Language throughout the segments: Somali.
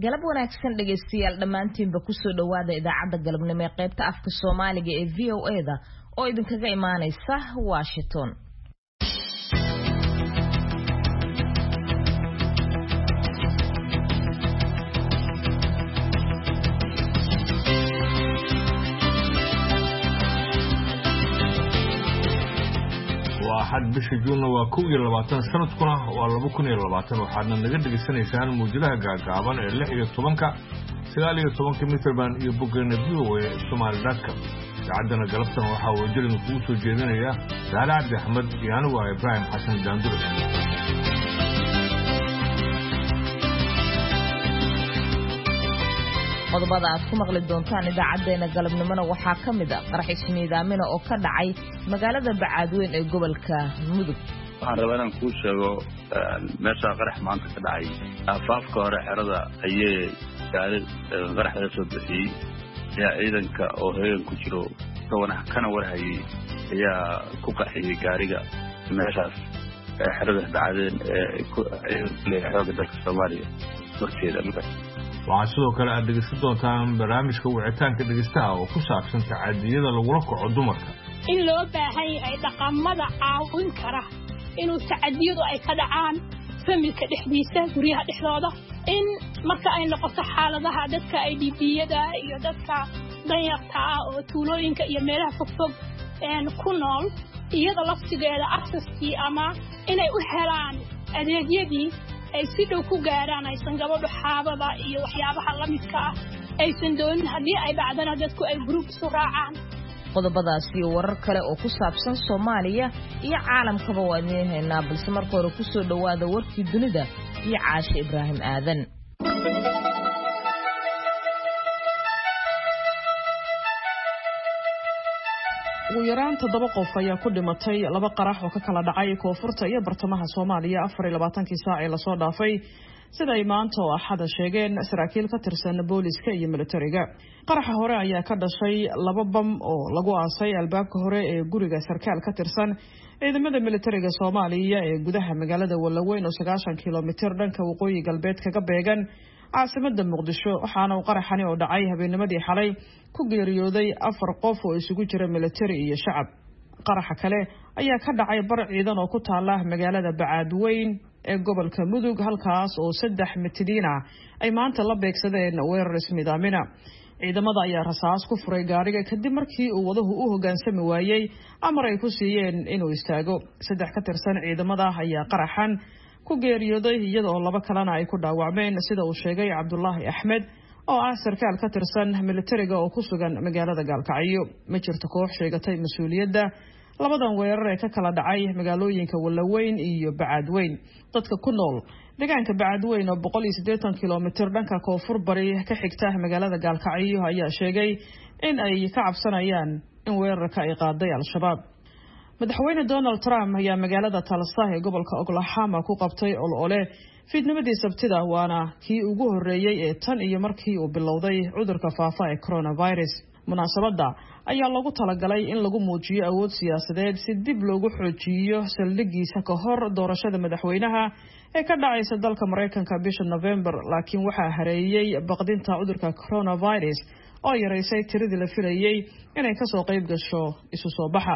galab wanaagsan dhageystayaal dhamaantiinba ku soo dhawaada idaacadda galabnimo ee qaybta afka Soomaaliga ee VOA-da oo idinkaga imaanaysa Washington. حد بشي جونا وكوي اللباتان سنتكنا واللبوكني اللباتان وحدنا نقدر نسان موجودها قاعدان اللي هي طبنكا سلالي طبنك مثل بان يبقى نبيه وسمار ذاتك عندنا قلبتنا وحاول جل نفوس وجينا يا سهل عبد أحمد يانو وإبراهيم حسن جاندور qodobada aad ku maqli doontaan idaacadeena galabnimona waxaa ka mid ah qarax ismiidaamina oo ka dhacay magaalada Bacaadweyn ee gobolka Mudug. waxaan rabaa inaan kuu sheego meesha qarax maanta ka dhacay afaafka hore xerada ayay gaari qarax la soo bixiyay ciidanka oo heegan ku jiro kana warhayay ayaa ku qaxiyay gaariga meeshaas xerada Bacaadweyn ee xooga dalka Soomaaliya horteeda waxaa sidoo kale aad dhegeysan doontaan barnaamijka wicitaanka dhegeystaha oo ku saabsan tacadiyada lagula kaco dumarka in loo baahan yahay dhaqamada caawin kara inuu tacadiyadu ay ka dhacaan familka dhexdiisa guryaha dhexdooda in marka ay noqoto xaaladaha dadka ay dhibiyada iyo dadka danyarta ah oo tuulooyinka iyo meelaha fogfog ku nool iyada laftigeeda accesskii ama inay u helaan adeegyadii ay si dhow ku gaaraan aysan gabadhu xaabada iyo waxyaabaha la midka ah aysan doonin haddii ay dhacdana dadku ay group isu raacaan qodobadaas iyo warar kale oo ku saabsan Soomaaliya iyo caalamkaba waa idin haynaa balse marka hore ku soo dhawaada warkii dunida iyo Caashe Ibraahim Aadan ugu yaraan 7 qof ayaa ku dhimatay 2 qarax oo ka kala dhacay koonfurta iyo bartamaha Soomaaliya 24 saac ee la soo dhaafay sida ay maanta oo axada sheegeen saraakiil ka tirsan booliska iyo militariga qaraxa hore ayaa ka dhashay 2 bam oo lagu aasay albaabka hore ee guriga sarkaal ka tirsan ciidamada militariga Soomaaliya ee gudaha magaalada Walaweyn oo 90 kilomitir dhanka waqooyi galbeed kaga beegan caasimada Muqdisho waxaana uu qaraxani oo dhacay habeennimadii xalay ku geeriyooday 4 qof oo isugu jira militari iyo shacab qaraxa kale ayaa ka dhacay bar ciidan oo ku taala magaalada Bacaadweyn ee gobolka Mudug halkaas oo 3 mitidiina ay maanta la beegsadeen weerar ismiidaamina ciidamada ayaa rasaas ku furay gaariga kadib markii uu wadahu u hogaansami waayay amar ay ku siiyeen inuu istaago 3 ka tirsan ciidamada ayaa qaraxan ku geeriyooday iyadoo 2 kalena ay ku dhaawacmeen sida uu sheegay Cabdullaahi Axmed oo ah sarkaal ka tirsan militariga oo ku sugan magaalada Gaalkacyo ma jirto koox sheegatay mas'uuliyadda labadan weerar ee ka kala dhacay magaalooyinka Walaweyn iyo Bacaadweyn dadka ku nool deegaanka Bacaadweyn oo 180 kilomitir dhanka koonfur bari ka xigta magaalada Gaalkacyo ayaa sheegay in ay ka cabsanayaan in weerarka ay qaaday al-shabaab madaxweyne Donald Trump ayaa magaalada Tulsa ee gobolka Oklahoma ku qabtay olole fiidnimadii Sabtida waana kii ugu horeeyay ee tan iyo markii uu bilowday cudurka faafa ee coronavirus munaasabada ayaa lagu talagalay in lagu muujiyo awood siyaasadeed si dib loogu xoojiyo saldhigiisa ka hor doorashada madaxweynaha ee ka dhacaysa dalka Mareykanka bisha November laakiin waxaa hareeyay baqdinta cudurka coronavirus oo yareysay tiradii la filayay inay ka soo qayb gasho isu soo baxa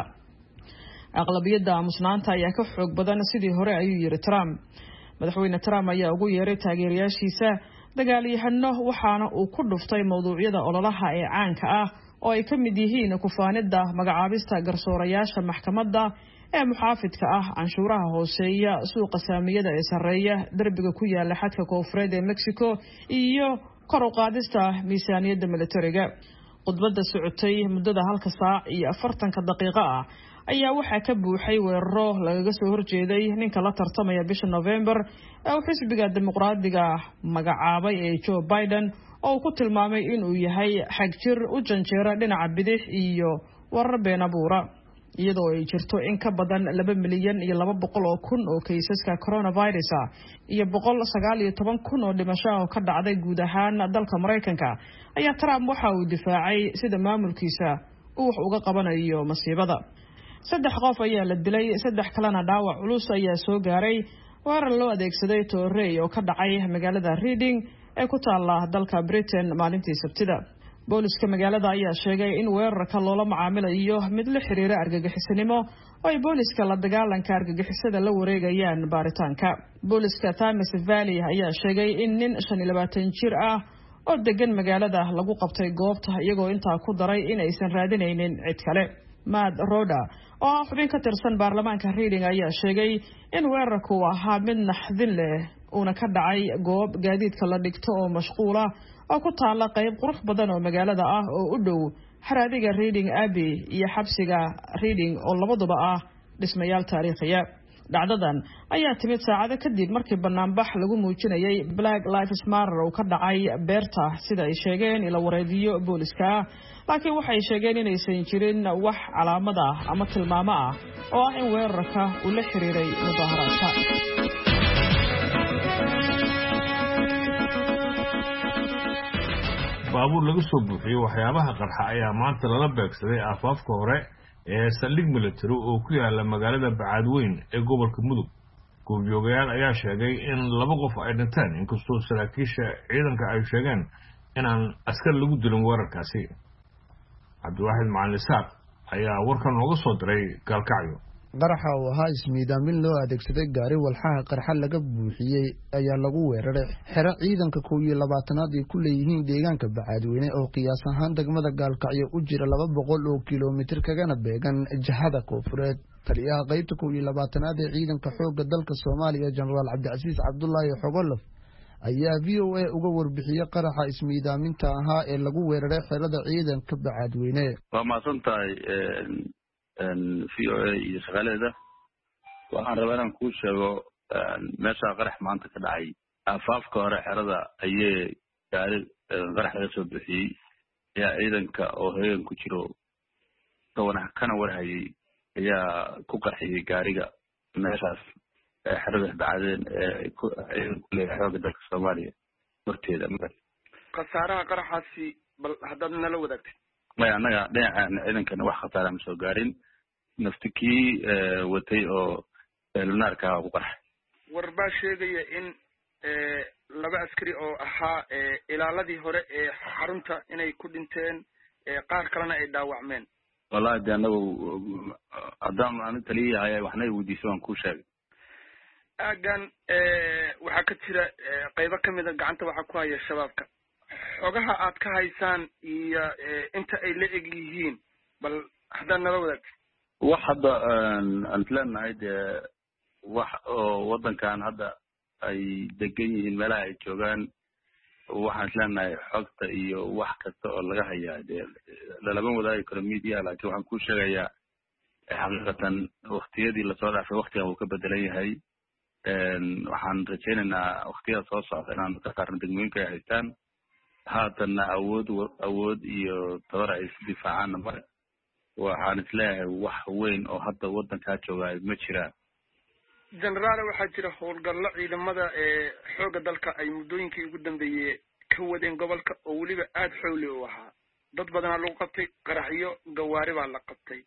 aqlabiyada musnaanta ayaa ka xoog badan sidii hore ayuu yiri Trump madaxweyne Trump ayaa ugu yeeray taageerayaashiisa dagaalyahano waxaana uu ku dhuftay mowduucyada ololaha ee caanka ah oo ay ka mid yihiin kufaanida magacaabista garsoorayaasha maxkamadda ee muxaafidka ah canshuuraha hooseeya suuqa saamiyada ee sareeya darbiga ku yaala xadka koonfureed ee Mexico iyo kor u qaadista miisaaniyadda militariga khudbadda socotay muddada 1 saac iyo 40 daqiiqo ah ayaa waxaa ka buuxay weeraro lagaga soo horjeeday ninka la tartamaya bisha November ee xisbiga dimuqraadiga magacaabay ee Joe Biden oo ku tilmaamay in uu yahay xagjir u janjeera dhinaca bidix iyo warar been abuura iyadoo ay jirto in ka badan 2 milyan iyo 200 oo kun oo kaysaska coronavirus iyo 119 kun oo dhimasho oo ka dhacday guud ahaan dalka Mareykanka ayaa Trump waxa uu difaacay sida maamulkiisa uu wax uga qabanayo masiibada 3 qof ayaa la dilay 3 kalena dhaawac culus ayaa soo gaaray weerar loo adeegsaday toorey oo ka dhacay magaalada Reading ee ku taala dalka Britain maalintii Sabtida. booliska magaalada ayaa sheegay in weerarka loola macaamilayo mid la xiriira argagixisanimo oo ay booliska la dagaalanka argagixisada la wareegayaan baaritaanka. booliska Thames Valley ayaa sheegay in nin 25 jir ah oo degan magaalada lagu qabtay goobta iyagoo intaa ku daray in aysan raadinaynin cid kale. Matt Roda oo xubin ka tirsan baarlamaanka Reading ayaa sheegay in weerarku ahaa mid naxdin leh una ka dhacay goob gaadiidka la dhigto oo mashquula oo ku taala qayb qurux badan oo magaalada ah oo u dhow xaraadiga Reading Abbey iyo xabsiga Reading oo labaduba ah dhismayaal taariikhiya. dhacdadan ayaa timid saacado kadib markii banaanbax lagu muujinayay Black Lives Matter oo ka dhacay beerta sida ay sheegeen ila wareediyo booliska, laakiin waxay sheegeen inaysan jirin wax calaamad ah ama tilmaamo ah oo ah in weerarka uu la xiriiray mudaharaadka. baabuur laga soo buuxiyey waxyaabaha qarxa ayaa maanta lala beegsaday aafaafka hore ee saldhig military oo ku yaala magaalada Bacaadweyn ee gobolka Mudug. goobjoogayaal ayaa sheegay in 2 qof ay dhinteen inkastoo saraakiisha ciidanka ay sheegeen inaan askar lagu dilin weerarkaasi. Cabdiwaxid Macalin Isaaq ayaa warkan nooga soo diray Gaalkacyo. qaraxa oo ahaa ismiidaamin loo adeegsaday gaari walxaha qarxa laga buuxiyey ayaa lagu weeraray xero ciidanka 12aad ay ku leeyihiin deegaanka Bacaadweyne oo qiyaas ahaan degmada Gaalkacyo u jira 200 oo kiiloomitir kagana beegan jihada koonfureed. taliyaha qaybta 12aad ee ciidanka xoogga dalka Soomaaliya Generaal Cabdicasiis Cabdullaahi Xogolof ayaa VOA uga warbixiyay qaraxa ismiidaaminta ahaa ee lagu weeraray xerada ciidanka Bacaadweyne. waa maasantahay VOA iyo shaqaaleeda. waxaan rabaa inaan kuu sheego meesha qarax maanta ka dhacay aafaafka hore xerada ayay gaari qarax laga soo bixiyey ayaa ciidanka oo heegan ku jiro kana warhayay ayaa ku qarxiyey gaariga meeshaas xerada dhacdeen ciidanka ku leeyahay xoogga dalka Soomaaliya horteeda. khasaaraha qaraxaasi bal haddaad nala wadaagtay. maya annaga dhinaca ciidankana wax khasaara ma soo gaarin, naftikii watay oo lunaarka ku qarxay. war baa sheegaya in 2 askari oo ahaa ilaaladii hore ee xarunta inay ku dhinteen, qaar kalena ay dhaawacmeen. wallahi de anagu haddaan aan taliyahay waxna weydiisay waan kuu sheegay. aagan waxaa ka jira qaybo kamid a gacanta waxaa ku haya shabaabka. xogaha aad ka haysaan iyo inta ay la eg yihiin bal haddaad nala wadaagtay. wax hadda aan isleenahay dee wax oo wadankan hadda ay degan yihiin meelaha ay joogaan, waxaan isleenahay xogta iyo wax kasta oo laga hayaa dee lalama wadaagi karo media, laakiin waxaan kuu sheegayaa xaqiiqatan waktiyadii lasoo dhaafay waktigan wuu ka bedelan yahay. waxaan rajaynaynaa waktiyada soo socda inaan ka saarno degmooyinka ay haystaan, haatana awood iyo tabar ay isu difaacaanna mare. waxaan isleeyahay wax weyn oo hadda wadankaa joogaa ma jiraan. generaal waxaa jira howlgallo ciidamada xoogga dalka ay muddooyinkii ugu dambeeyey ka wadeen gobolka oo weliba aada xowli u ahaa. dad badanaa lagu qabtay, qaraxyo gawaari baa la qabtay.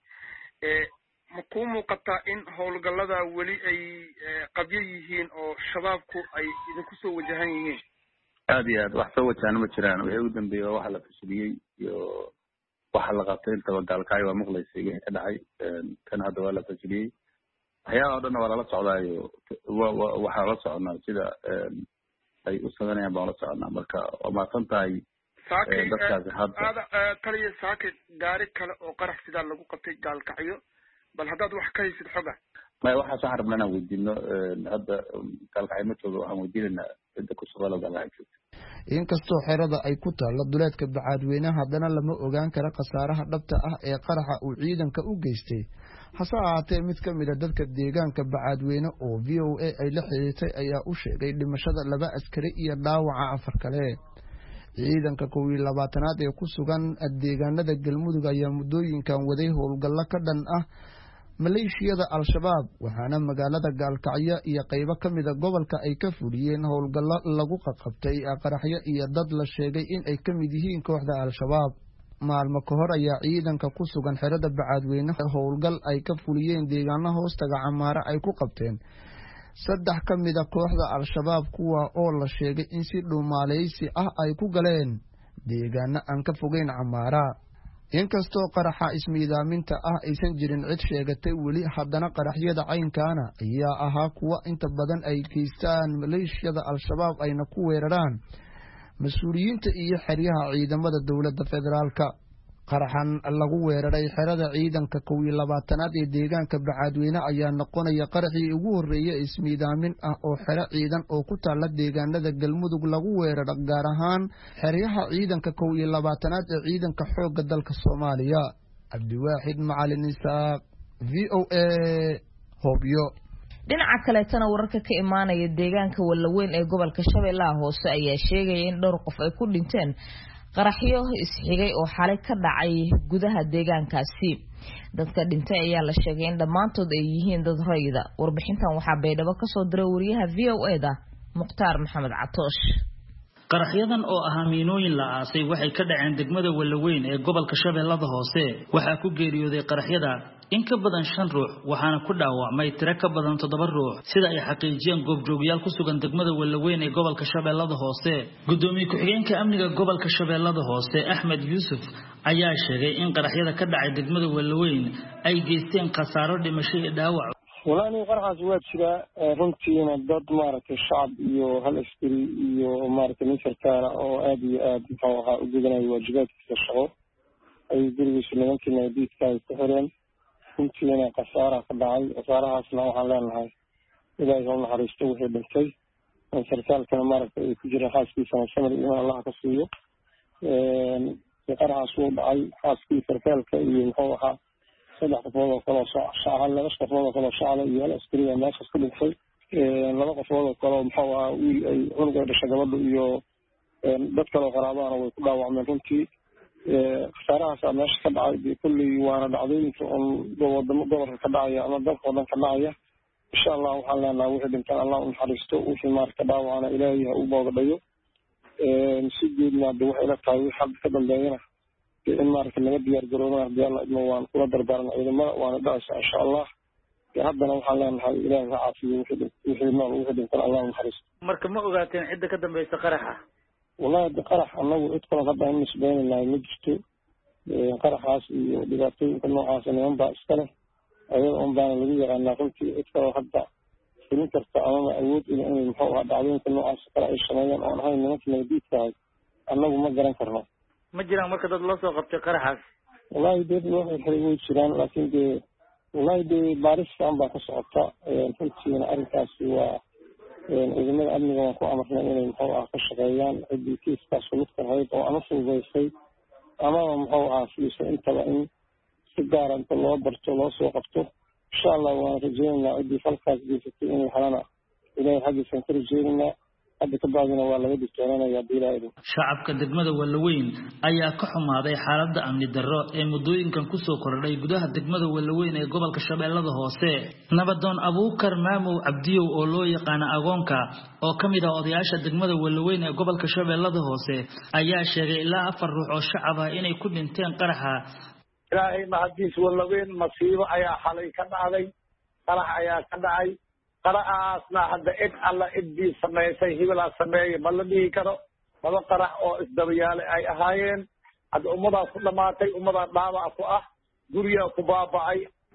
ma kuu muuqataa in howlgallada weli ay qabyo yihiin oo shabaabku ay idinku soo wajahan yihiin? aad iyo aad wax soo wajahana ma jiraan. wixii ugu dambeeyey waa waxa la fashiliyey iyo waxa la qabtay intaba Gaalkacyo waa maqlaysay wixii ka dhacay. kan hadda waa la fashiliyey. waxyaaba oo dhan waa lala socdaayo, waxaa la soconaa sida ay u sameynayaan baan la soconaa. marka waa mahadsan tahay dadkaasi hadda. taliya saakid gaari kale oo qarax sidaa lagu qabtay Gaalkacyo, bal haddaad wax ka haysid xoga. maya waxaas waxaan rabnaa inaan weydiino. hadda Gaalkacyo ma joogo, waxaan weydiinaynaa cidda ku shaqada Gaalkacyo joogta. inkastoo xerada ay ku taalo duleedka Bacaadweyne haddana lama ogaan karo khasaaraha dhabta ah ee qaraxa uu ciidanka u geystay. hase ahaatee mid ka mid a dadka deegaanka Bacaadweyne oo VOA ay la xiriirtay ayaa u sheegay dhimashada 2 askari iyo dhaawaca 4 kale. ciidanka 12aad ee ku sugan deegaanada Galmudug ayaa muddooyinkan waday howlgallo ka dhan ah maleeshiyada Al-Shabaab, waxaana magaalada Gaalkacyo iyo qaybo ka mid a gobolka ay ka fuliyeen howlgallo lagu qabtay qaraxyo iyo dad la sheegay in ay ka mid yihiin kooxda Al-Shabaab. maalmo ka hor ayaa ciidanka ku sugan xerada Bacaadweyne howlgal ay ka fuliyeen deegaano hoostaga Camaara ay ku qabteen saddex ka mida kooxda al-shabaab kuwa oo la sheegay in si dhuumaaleysi ah ay ku galeen deegaano aan ka fogeyn Camaara. inkastoo qaraxa ismiidaaminta ah aysan jirin cid sheegatay weli, haddana qaraxyada caynkaana ayaa ahaa kuwa inta badan ay geystaan maleeshiyada al-shabaab ayna ku weeraraan mas-uuliyiinta iyo xeryaha ciidamada dowladda federaalka. qaraxan lagu weeraray xerada ciidanka 12aad ee deegaanka Bacaadweyne ayaa noqonaya qaraxii ugu horeeyay ismiidaamin ah oo xero ciidan oo ku taala deegaanada Galmudug lagu weeraro, gaar ahaan xeryaha ciidanka 12aad ee ciidanka xoogga dalka Soomaaliya. Cabdiwaaxid Macalin Isaaq, VOA, Hobyo. dhinaca kale tan wararka ka imaanaya deegaanka Wallaweyn ee gobolka Shabeellaha Hoose ayaa sheegaya in dhowr qof ay ku dhinteen qaraxyo isxigay oo xalay ka dhacay gudaha deegaankaasi. dadka dhintay ayaa la sheegay in dhammaantood ay yihiin dad rayida. warbixintan waxaa Baydhabo ka soo diray wariyaha VOA-da Mukhtaar Maxamed Catoosh. qaraxyadan oo ahaa miinooyin la aasay waxay ka dhaceen degmada Wallaweyn ee gobolka Shabeellaha Hoose. waxaa ku geeriyooday qaraxyada in ka badan 5 ruux, waxaana ku dhaawacmay tiro ka badan 7 ruux, sida ay xaqiijiyeen goobjoogayaal ku sugan degmada Wallaweyn ee gobolka Shabeellaha Hoose. gudoomiye ku-xigeenka amniga gobolka Shabeellaha Hoose Axmed Yuusuf ayaa sheegay in qaraxyada ka dhacay degmada Wallaweyn ay geysteen khasaaro dhimasho iyo dhaawac. walaani qaraxaas waa jira runtiina dad maaragtay shacab iyo hal askari iyo maaragtay ninkarkaana oo aad iyo aad muxuu ahaa u gudanaya waajibaadkiisa shaqo ay gurigiisa nimankii nabadiidka ay ku xireen. runtiina khasaara ka dhacay. khasaarahaasna waxaan leenahay ilaahay ha u naxariisto wixii dhintay. sarkaalkana maaragtay ay ku jiraan xaaskiisana samir iyo allaha ka siiyo. qaraxaas wuu dhacay. xaaskii sarkaalka iyo muxuu ahaa 3 qofood oo kale shacab, 2 qofood oo kale shacab iyo hal askari oo meeshaas ku dhintay. 2 qofood oo kale muxuu ahaa wiil ay cunuga dhashay gabadha iyo dad kale oo qaraabana way ku dhaawacmeen. runtii khasaarahaas meesha ka dhacay kulli waana dhacdooyinka wadamo gobolka ka dhacaya ama dalka oo dhan ka dhacaya. insha Allah waxaan leenahay wixii dhintaan Allah u naxariisto, wixii maarka dhaawacana ilaahay ha u boogdhayo. si guudna waxay la tahay wixii hadda ka dambeeyana in maarka laga diyaar garoobaa diyaar la waan kula dardaarnaa ciidamada waana dhacaysa insha Allah. haddana waxaan leenahay ilaahay ha caafiyo wixii nool wixii dhintaan Allah u naxariisto. marka ma ogaateen cidda ka dambaysa qaraxa? wallahi qarax anagu cid kale hadda in nisbeynaa ma jirto. qaraxaas iyo dhibaatooyinka noocaas niman baa iska leh, ayada un baana lagu yaqaanaa. runtii cid kale hadda fulin karta ama awood inay muxuu ahaa dhacdooyinka noocaas kale ay sameeyaan oon ahayn nimanka nabadiidkahay annagu ma garan karno. ma jiraan marka dad loo soo qabtay qaraxaas? wallahi dad loo xirxiray way jiraan, laakiin wallahi baaris fiican baa ka socota. runtiina arrinkaasi waa ciidamada amniga waan ku amarnay inay muxuu ahaa ka shaqeeyaan ciddii kiiskaas lugta lahayd oo ama fududaysay amaba muxuu ahaa fiisa intaba in si gaara inta loo barto loo soo qabto. insha Allah waan rajeynaynaa ciddii falkaas geysatay in la helana ilaahay xaggiisaan ka rajeynaynaa. hadda ka bacdina waa laga digtoonaanayaa bilaayadu. shacabka degmada Wallaweyn ayaa ka xumaaday xaaladda amni darro ee muddooyinkan ku soo kordhay gudaha degmada Wallaweyn ee gobolka Shabeellaha Hoose. nabadoon Abuukar Maamow Cabdiyow oo loo yaqaan Agoonka oo ka mid ah odayaasha degmada Wallaweyn ee gobolka Shabeellaha Hoose ayaa sheegay ilaa 4 ruux oo shacab ah inay ku dhinteen qaraxa. ilaahay mahadiis Wallaweyn masiibo ayaa xalay ka dhacday. qarax ayaa ka dhacay. qaraxaasna hadda cid alla ciddii samaysay hibilaa sameeyey ma la dhihi karo. 2 qarax oo isdabayaale ay ahaayeen. hadda ummadaa ku dhamaatay, ummadaa dhaawac ku ah, guryaa ku baaba'ay,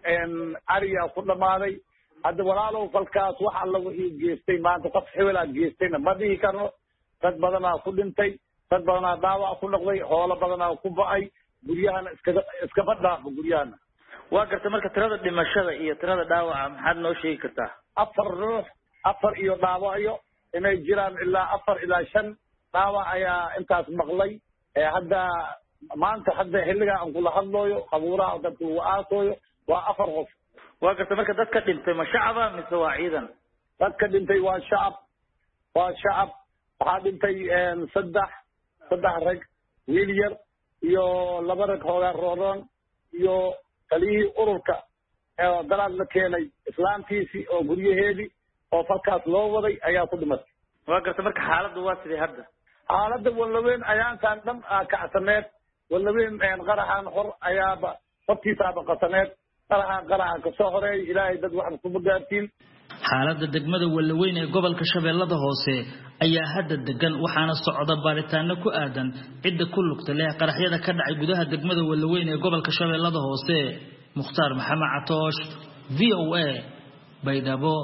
ariyaa ku dhamaaday. hadda walaalow falkaas wax alla wixii geystay maanta qof hibilaa geystayna ma dhihi karo. dad badanaa ku dhintay, dad badanaa dhaawac ku noqday, xoolo badanaa ku ba'ay, guryahana iskaba dhaafo guryahana. waa garta marka tirada dhimashada iyo tirada dhaawaca maxaad noo sheegi kartaa? 4 ruux, 4 iyo dhaawacyo inay jiraan ilaa 4 ilaa 5 dhaawac ayaa intaas maqlay. hadda maanta hadda xilligaa aan kula hadlooyo qabuuraha dadka uu aasooyo waa 4 qof. waa garta marka dadka dhintay ma shacaba mise waa ciidan? dadka dhintay waa shacab. waxaa dhintay 3 rag, wiil yar iyo 2 rag hoogaa rooroon iyo taliyihii ururka ee dalaad la keenay islaamtiisii oo guryaheedii oo falkaas loo waday ayaa ku dhimatay. waa garta marka xaaladdu waa sidee hadda? xaaladda Wallaweyn ayaankaan dhan kacsaneed. Wallaweyn qaraxan hor ayaaba hortiisaaba qasaneed. qaraxa ka soo horeeyay ilaahay dad wax kuma gaartiin. xaaladda degmada Wallaweyn ee gobolka Shabeellada Hoose ayaa hadda degan waxaana socda baaritaano ku aadan cidda ku lugta leh qaraxyada ka dhacay gudaha degmada Wallaweyn ee gobolka Shabeellada Hoose. Mukhtaar Maxamed Catoosh, VOA, Baydhabo.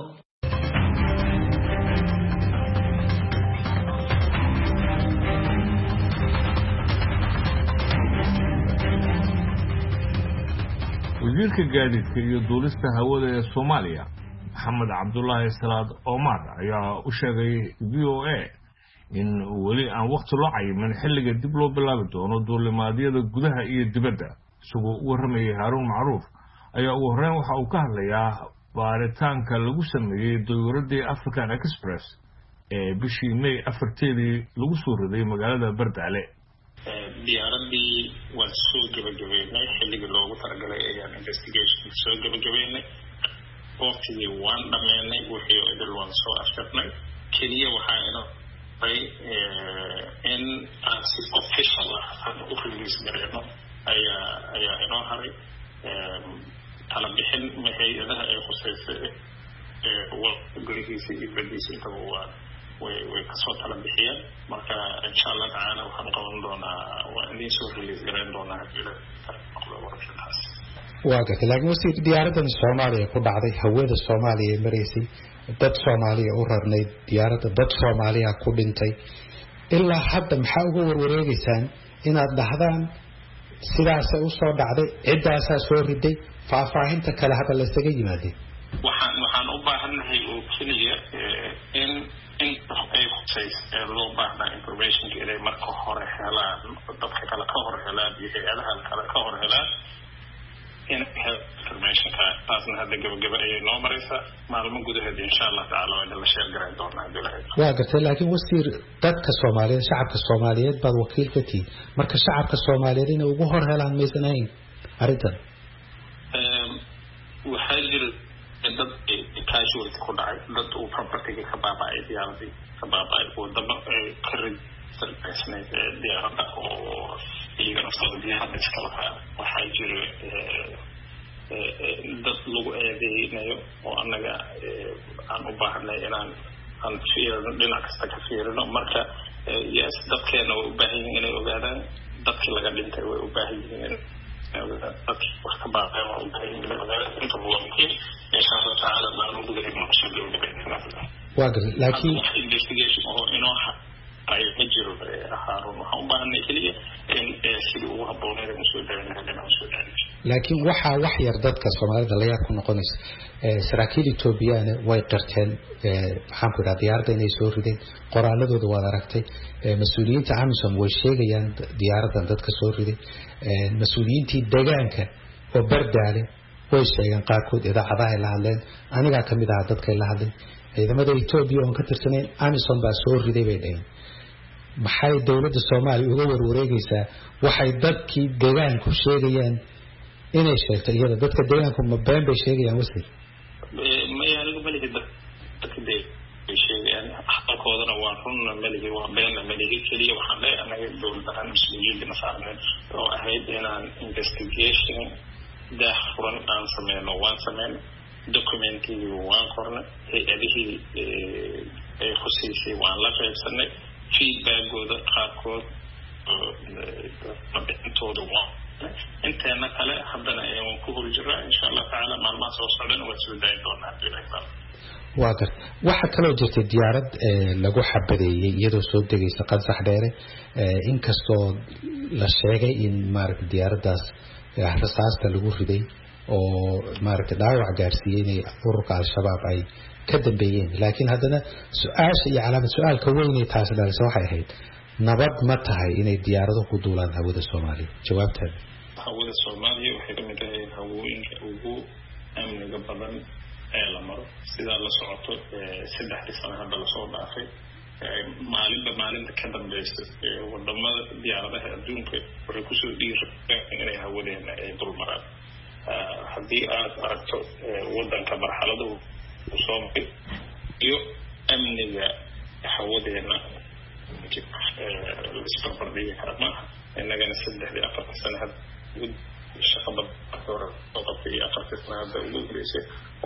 wasiirka gaadiidka iyo duulista hawada ee Soomaaliya Maxamed Cabdullaahi Salaad Omar ayaa u sheegay VOA in weli aan waqti loo cayimin xilliga dib loo bilaabi doono duulimaadyada gudaha iyo dibadda. isagoo u warramayay Haruun Macruuf ayaa ugu horreyn waxa uu ka hadlayaa baaritaanka lagu sameeyay dowladda African Express ee bishii May 4-teedii lagu soo riday magaalada Bardaale. diyaaradii waan soo gabagabeynay xilligii loogu talagalay ayaan investigation soo gabagabeynay waqtigii waan dhameynay wixii idil waan soo afkarnay keliya waxaa inoo in aan si official ah u release gareeno ayaa inoo haray tala bixin hay'adaha ay khuseysay gurigiisa iyo badiisa intaba way kasoo tala bixiyeen marka insha Allah taala waxaan qaban doonaa waa inay soo release gareyn doonaa warshadaas. waa gartay laakiin wasiir diyaaradan Soomaaliya ku dhacday hawada Soomaaliya mareysay dad Soomaaliya u rarnay diyaaradda dad Soomaaliya ku dhintay ilaa hadda maxaa uga warwareegaysaan inaad dhahdaan sidaas u soo dhacday cidaas soo riday faahfaahinta kale hadda la isaga yimaadeen. waxaan u baahanahay oo kaliya in ay khuseysay loo baahnaa information inay marka hore helaan dadka kale ka hor helaan iyo hay'adaha kale ka hor helaan in information taasna hadda gabagaba ay noo maraysa maalmo gudaheed insha Allah taala waa la share gareyn doonaa bilaahi. waa gartay laakiin wasiir dadka Soomaaliyeed shacabka Soomaaliyeed baad wakiil ka tihiin marka shacabka Soomaaliyeed inay ugu hor helaan meesanayn arintan waxaa jira dad casualty ku dhacay dad uu property ka baaba'ay diyaaradii ka baaba'ay wadamo ka registraysnay diyaaradda oo iyagana Saudiyaha iska lahaa waxaa jira dad lagu eedeynayo oo annaga aan u baahnay inaan fiirino dhinac kasta ka fiirino marka yes dadkeena way u baahan yihiin inay ogaadaan dadkii laga dhintay way u baahan yihiin dadkii wax ka baaqay waa u baahan yihiin inay ogaadaan inta waa muhiim insha Allah taala baan ugu gudbinaa. waa gartay laakiin investigation oo inoo ay ma jiro Haruun waxaan u baahnay kaliya in sidii ugu habboonayd aan soo daawaynaa laakiin waxa wax yar dadka Soomaalida la yaab ku noqonaysa saraakiil Ethiopiana way qirteen waxaan ku raadiyay diyaaradda inay soo rideen qoraaladooda waad aragtay mas'uuliyiinta AMISOM way sheegayaan diyaaraddan dadka soo riday mas'uuliyiintii deegaanka oo Bardaale way sheegeen qaarkood idaacadaha la hadleen aniga kamid ah dadka la hadlay ciidamada Ethiopia oo ka tirsaneen AMISOM baa soo riday bay dhaheen maxay dawladda Soomaaliya uga warwareegaysaa waxay dadkii deegaanku sheegayaan inay sheegtay iyada dadka deegaanku ma been bay sheegayaan wasiir ma yaanigu maligi dadka bay sheegayaan xaqoodana waa runna maligi waa beenna maligi kaliya waxaan leeyahay anaga dawladda mas'uuliyadda masaaran oo ahayd inaan investigation daahfuran aan sameyno waan sameyno documentii waan qornay hay'adihii ay khuseysay waan la qaybsanay feedbackooda qaarkood intooda waa inteena kale haddana ayaan ku hor jiraa insha Allah taala maalmaha soo socdana waa soo daayin doonaa bilaa. waa gartay waxa kaloo jirtay diyaarad lagu xabadeeyay iyadoo soo degaysa Qansax Dheere inkastoo la sheegay in maaragtay diyaaraddaas rasaasta lagu riday oo maaragtay dhaawac gaarsiiyay inay ururka al-shabaab ay ka dambeeyeen laakiin haddana su'aasha iyo calaamad su'aalka weyn ee taas dhalisay waxay ahayd nabad ma tahay inay diyaarado ku duulaan hawada Soomaaliya jawaabteeda hawada Soomaaliya waxay ka mid tahay hawooyinka ugu amniga badan ee la maro sida la socoto 3 sano hadda la soo dhaafay maalinta ka dambaysa wadamada diyaaradaha adduunka waxay ku soo dhiirayaan inay hawadeena ay dul maraan haddii aad aragto wadanka marxaladuhu soo maray iyo amniga hawadeena isbarbardhigi kara maaha innagana 3-4 sano hadda shaqada hore oo qabtay 4 sano hadda ugu horeysay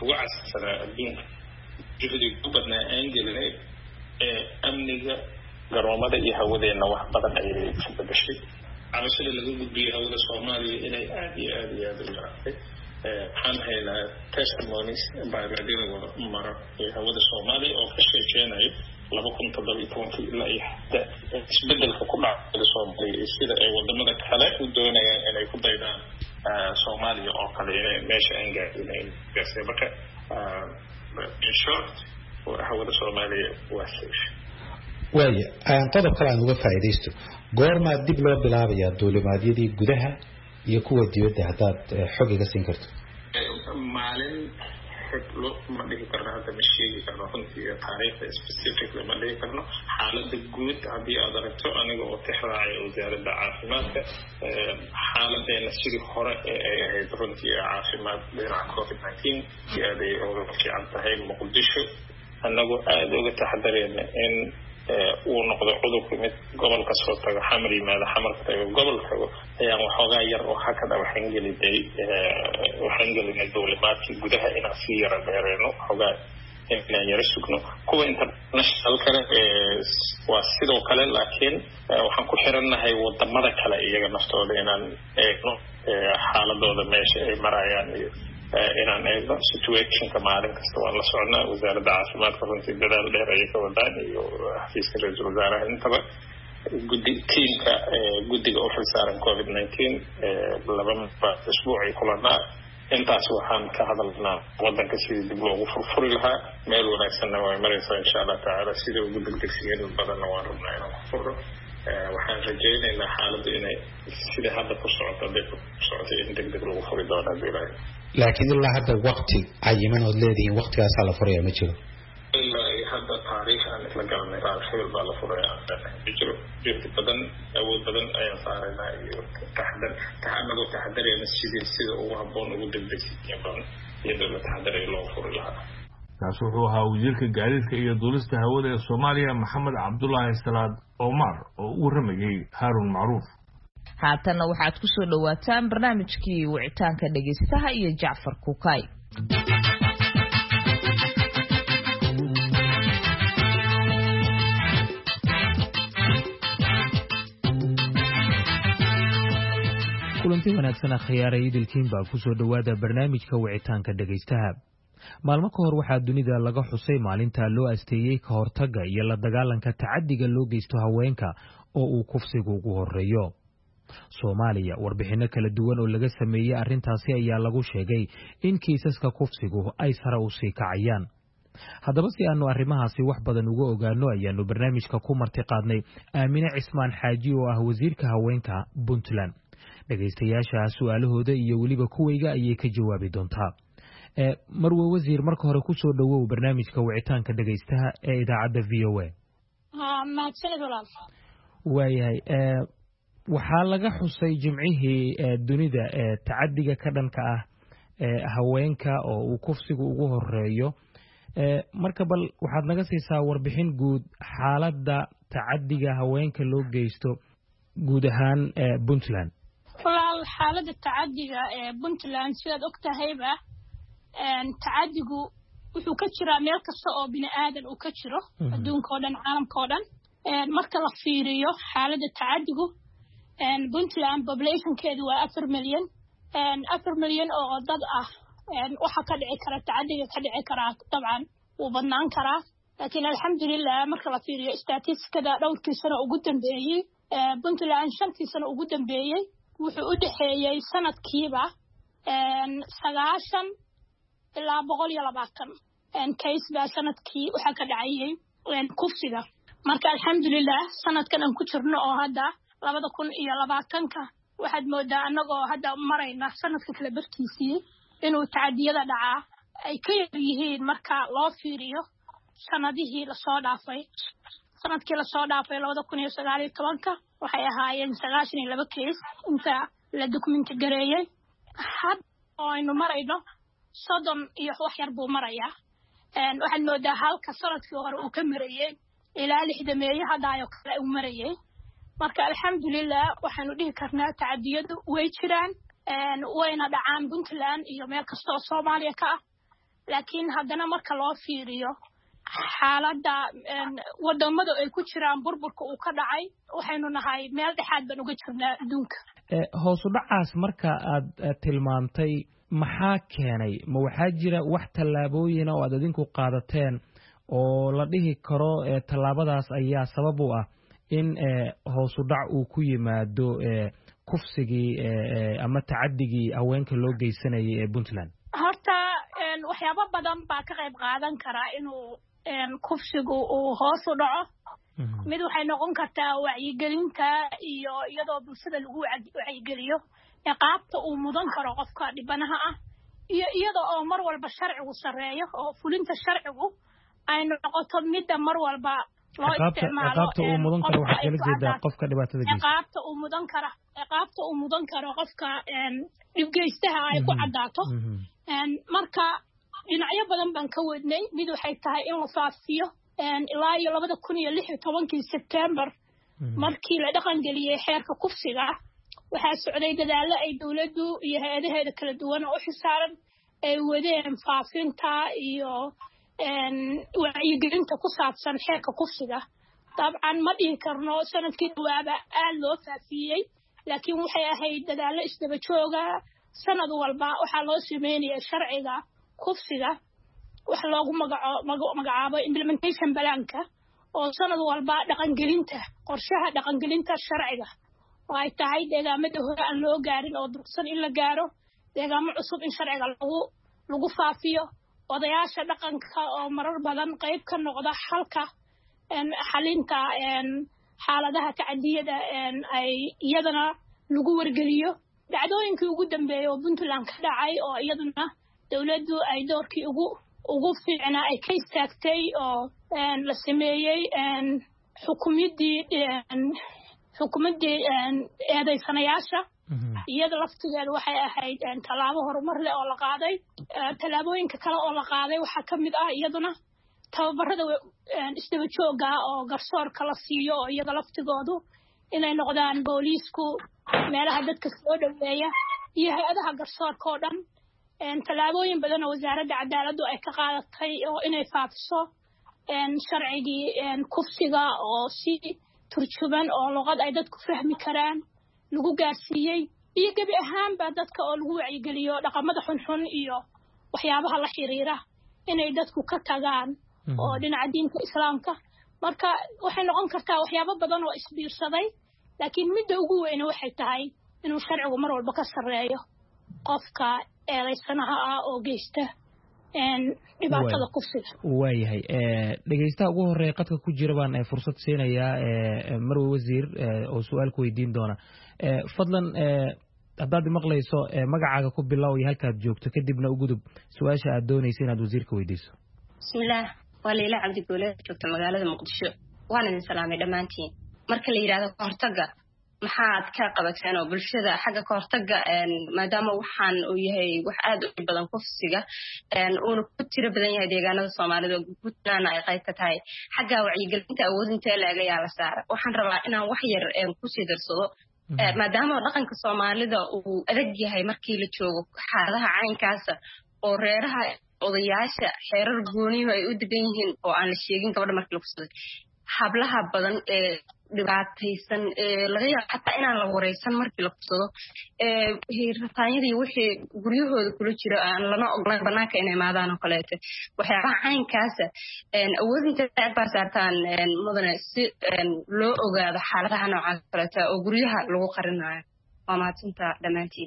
ugu casarsanaa adduunka juhdiga u badnaa aan gelinay amniga garoomada iyo hawadeenna wax badan ayay ka bedashay cabashada laga gudbiyey hawada Soomaaliya inay aad iyo aad u yaraatay waxaan haynaa testimonies baaradiga mara ee hawada Soomaaliya oo ka sheekeynaya 2017 ilaa iyo hadda isbedelka ku dhacay Soomaaliya sida ay wadamada kale u doonayaan inay ku daydaan Soomaaliya oo kale inay meesha aan gaarsiinay gaasabaka in short hawada Soomaaliya waa safe waaya aan qodob kale aan uga faa'iideysto goorma dib loo bilaabayaa duulimaadyadii gudaha iyo kuwa dibadda hadaad xog iga siin karto maalin xoglo ma dhihi karno hadda ma sheegi karno runtii taariikhda specific ma dhihi karno xaaladda guud haddii aad aragto aniga oo tixraacay wasaaradda caafimaadka xaaladeena sidii hore ee ay ahayd runtii caafimaad dhinaca COVID-19 iyo aad ay uga fiican tahay Muqdisho anagoo aad uga taxadarayna in uu noqdo cudurku mid gobolka soo tago xamar yimaado xamarka tago gobolka ayaan waxoogaa yar oo hakada waxaan gelinay dowlamaadkii gudaha inaan sii yara dheereyno waxoogaa inaan yara sugno kuwa international kale waa sidoo kale laakiin waxaan ku xirannahay wadamada kale iyaga naftooda inaan eegno xaaladooda meesha ay marayaan iyo inaan eegno situationka maalin kasta waan la socnaa wasaaradda caafimaadka runtii dadaal dheer ayay ka wadaan iyo xafiiska ra-iisul wasaaraha intaba guddiga u xilsaaran COVID-19 laba isbuucay kulanaa intaas waxaan ka hadalnaa wadanka sidii dib loogu furfuri lahaa meel wanaagsanna way maraysaa insha Allah tacaala sida ugu degdegsigeeda badanna waan rabnaa inaan ku furno waxaan rajaynaynaa xaaladdu inay sida hadda ku socoto in degdeg lagu furi doono haddii ilaahay laakiin ilaa hadda waqti cayiman ood leedihiin waqtigaasaa la furaya ma jiro ilaa hadda taariikh aan isla garanay taariikh baa la furaya ma jiro jirti badan awood badan ayaan saaraynaa iyo taxadarayna sida ugu habboon ugu degdegsiin badan iyadoo la taxadaray loo furi lahaa kaas wuxuu ahaa wasiirka gaadiidka iyo duulista hawada ee Soomaaliya Maxamed Cabdullaahi Salaad Omar oo u waramayay Harun Macruuf haatanna waxaad ku soo dhawaataan barnaamijkii wicitaanka dhageystaha iyo Jacfar Kukay kulanti wanaagsan khiyaaray idilkiin baa ku soo dhawaada barnaamijka wicitaanka dhageystaha maalmo ka hor waxaa dunida laga xusay maalinta loo asteeyay ka hortagga iyo la dagaalanka tacaddiga loo geysto haweenka oo uu kufsigu ugu horeeyo Soomaaliya warbixino kala duwan oo laga sameeyay arrintaasi ayaa lagu sheegay in kiisaska kufsigu ay sare u sii kacayaan haddaba si aanu arrimahaasi wax badan uga ogaano ayaanu barnaamijka ku marti qaadnay Aamine Cismaan Xaaji oo ah wasiirka haweenka Puntland dhageystayaasha su'aalahooda iyo waliba kuwayga ayay ka jawaabi doontaa marwo wasiir marka hore ku soo dhawow barnaamijka wicitaanka dhageystaha ee idaacadda VOA waayahay waxaa laga xusay jimcihii dunida tacaddiga ka dhanka ah haweenka oo uu kufsigu ugu horeeyo marka bal waxaad naga siisaa warbixin guud xaaladda tacaddiga haweenka loo geysto guud ahaan Puntland walaal xaaladda tacaddiga ee Puntland sidaad ogtahayba tacaddigu wuxuu ka jiraa meel kasta oo bini aadan uu ka jiro adduunka oo dhan caalamka oo dhan marka la fiiriyo xaaladda tacaddigu Puntland populationkeedu waa 4 milyan 4 milyan oo dad ah waxa ka dhici kara tacaddiga ka dhici kara dabcan wuu badnaan karaa laakiin alxamdulillah marka la fiiriyo statistikada dhowrkii sano ugu dambeeyay Puntland 5 sano ugu dambeeyay wuxuu u dhaxeeyay sanadkiiba 90 ilaa 120 case baa sanadkii waxa ka dhacayay kufsiga marka alxamdulillah sanadkan aan ku jirno oo hadda 2020ka waxaad moodaa anagoo hadda marayna sanadka kala barkiisii inuu tacadiyada dhacaa ay ka yar yihiin marka loo fiiriyo sanadihii la soo dhaafay sanadkii la soo dhaafay 2019ka waxay ahaayeen 92 case inta la document gareeyay hadda aynu marayno 30 iyo wax yar buu marayaa waxaad moodaa halka sanadkii hore uu ka marayay ilaa 60 meeyo hadda ayo kale uu marayay marka alxamdulillah waxaanu dhihi karnaa tacadiyadu way jiraan wayna dhacaan Puntland iyo meel kasta oo Soomaaliya ka ah laakiin haddana marka loo fiiriyo xaaladda wadamada ay ku jiraan burburka uu ka dhacay waxaynu nahay meel dhexaad baan uga jirnaa adduunka. Hoos u dhacaas marka aad tilmaantay maxaa keenay? Ma waxaa jira wax tallaabooyin oo aad idinku qaadateen oo la dhihi karo tallaabadaas ayaa sabab u ah in hoos u dhac uu ku yimaado kufsigii ama tacadigii haweenka loo geysanayay ee Puntland? Horta waxyaabo badan baa ka qayb qaadan kara inuu kufsigu uu hoos u dhaco. mid waxay noqon kartaa wacyigelinta iyo iyadoo bulshada lagu wacyigeliyo qaabta uu mudan karo qofka dhibanaha ah iyo iyadoo oo mar walba sharcigu sareeyo oo fulinta sharcigu ay noqoto midda mar walba loo isticmaalo qaabta uu mudan karo waxa kala jeeda qofka dhibaatada geysta qaabta uu mudan karo qofka dhibgeystaha ay ku cadaato marka dhinacyo badan baan ka wadnay mid waxay tahay in la faafiyo ilaa iyo 2016 September markii la dhaqan geliyay xeerka kufsiga waxaa socday dadaalo ay dawladdu iyo hay'adaheeda kala duwan oo xisaaran ay wadeen faafinta iyo wacyigelinta ku saabsan xeerka kufsiga. Dabcan ma dhihi karno sanadkii dhawaaba aad loo faafiyey laakiin waxay ahayd dadaalo isdaba jooga sanad walba waxaa loo sameeyay sharciga kufsiga wax loogu magacaabo implementation balanka oo sanad walba dhaqangelinta qorshaha dhaqangelinta sharciga oo ay tahay deegaamada hore aan loo gaarin oo dursan in la gaaro deegaamo cusub in sharciga lagu faafiyo odayaasha dhaqanka oo marar badan qayb ka noqda halka xalinta xaaladaha tacadiyada ay iyadana lagu wargeliyo dhacdooyinkii ugu dambeeyay oo Puntland ka dhacay oo iyaduna dawladdu ay doorkii ugu fiicnaa ay ka istaagtay oo la sameeyay xukuumadii eedaysanayaasha iyada laftigeeda waxay ahayd tallaabo horumar leh oo la qaaday tallaabooyinka kale oo la qaaday waxaa ka mid ah iyaduna tababarada isdaba jooga oo garsoorka la siiyo oo iyaga laftigoodu inay noqdaan booliisku meelaha dadka soo dhaweeya iyo hay'adaha garsoorka oo dhan tallaabooyin badan oo wasaaradda cadaaladdu ay ka qaadatay oo inay faafiso sharcigii kufsiga oo si turjuban oo luqad ay dadku fahmi karaan lagu gaarsiiyey iyo gebi ahaanba dadka oo lagu wacyigeliyo dhaqamada xunxun iyo waxyaabaha la xiriira inay dadku ka tagaan oo dhinaca diinta islaamka marka waxay noqon kartaa waxyaabo badan oo isbiirsaday laakiin midda ugu weyn waxay tahay inuu sharcigu mar walba ka sareeyo qofka eedaysanaha ah oo geysta dhibaatada kufsiga. waayahay dhegeystaha ugu horeeya qadka ku jira baan fursad siinayaa Marwe Wasiir oo su'aal ku weydiin doona fadlan haddaad maqlayso magacaaga ku bilow iyo halkaad joogto kadibna u gudub su'aasha aad doonayso inaad wasiirka weydiiso. bismillaah waa Leila Cabdi Goole joogta magaalada Muqdisho waan idin salaamay dhamaantiin marka la yiraahdo hortaga maxaad ka qabateen oo bulshada xagga ka hortaga maadaama waxaan uu yahay wax aad u badan kufsiga uu ku tiro badan yahay deegaanada Soomaalida Puntland ay qayb ka tahay xagga wacyigelinta awoodinta laga yaala saar waxaan rabaa inaan wax yar ku sii darsado maadaama dhaqanka Soomaalida uu adag yahay markii la joogo xaaladaha caynkaas oo reeraha odayaasha xeerar gooniyo ay u degan yihiin oo aan la sheegin gabadha markii la kufsaday hablaha badan ee dhibaataysan laga yaabo xataa inaan la wareysan markii la kufsado rataanyadii wixii guryahooda kula jira aan lana ogolayn banaanka inay imaadaan oo kaleeto waxyaabaha caynkaasa awoodinta baa saartaan mudane si loo ogaado xaaladaha noocaas kaleeto oo guryaha lagu qarinayo waa mahadsantaa dhammaantiin.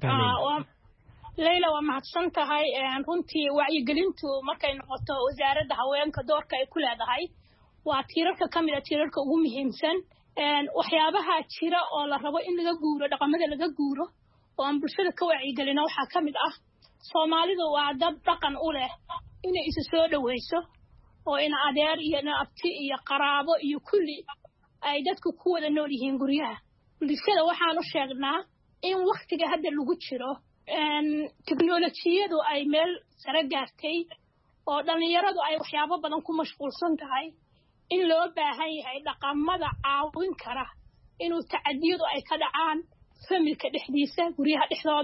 Leila waa mahadsan tahay runtii wacyigelintu markay noqoto wasaaradda haweenka doorka ay ku leedahay waa tiirarka ka mid ah tiirarka ugu muhiimsan waxyaabaha jira oo la rabo in laga guuro dhaqamada laga guuro oo aan bulshada ka wacyigelino waxaa ka mid ah Soomaalidu waa dad dhaqan u leh inay isu soo dhaweyso oo in adeer iyo in abti iyo qaraabo iyo kulli ay dadku ku wada nool yihiin guryaha bulshada waxaan u sheegnaa in waqtiga hadda lagu jiro teknolojiyadu ay meel sare gaartay oo dhalinyaradu ay waxyaabo badan ku mashquulsan tahay in loo baahan yahay dhaqamada caawin kara inuu tacadiyadu ay ka dhacaan familka dhexdiisa guryaha dhexdooda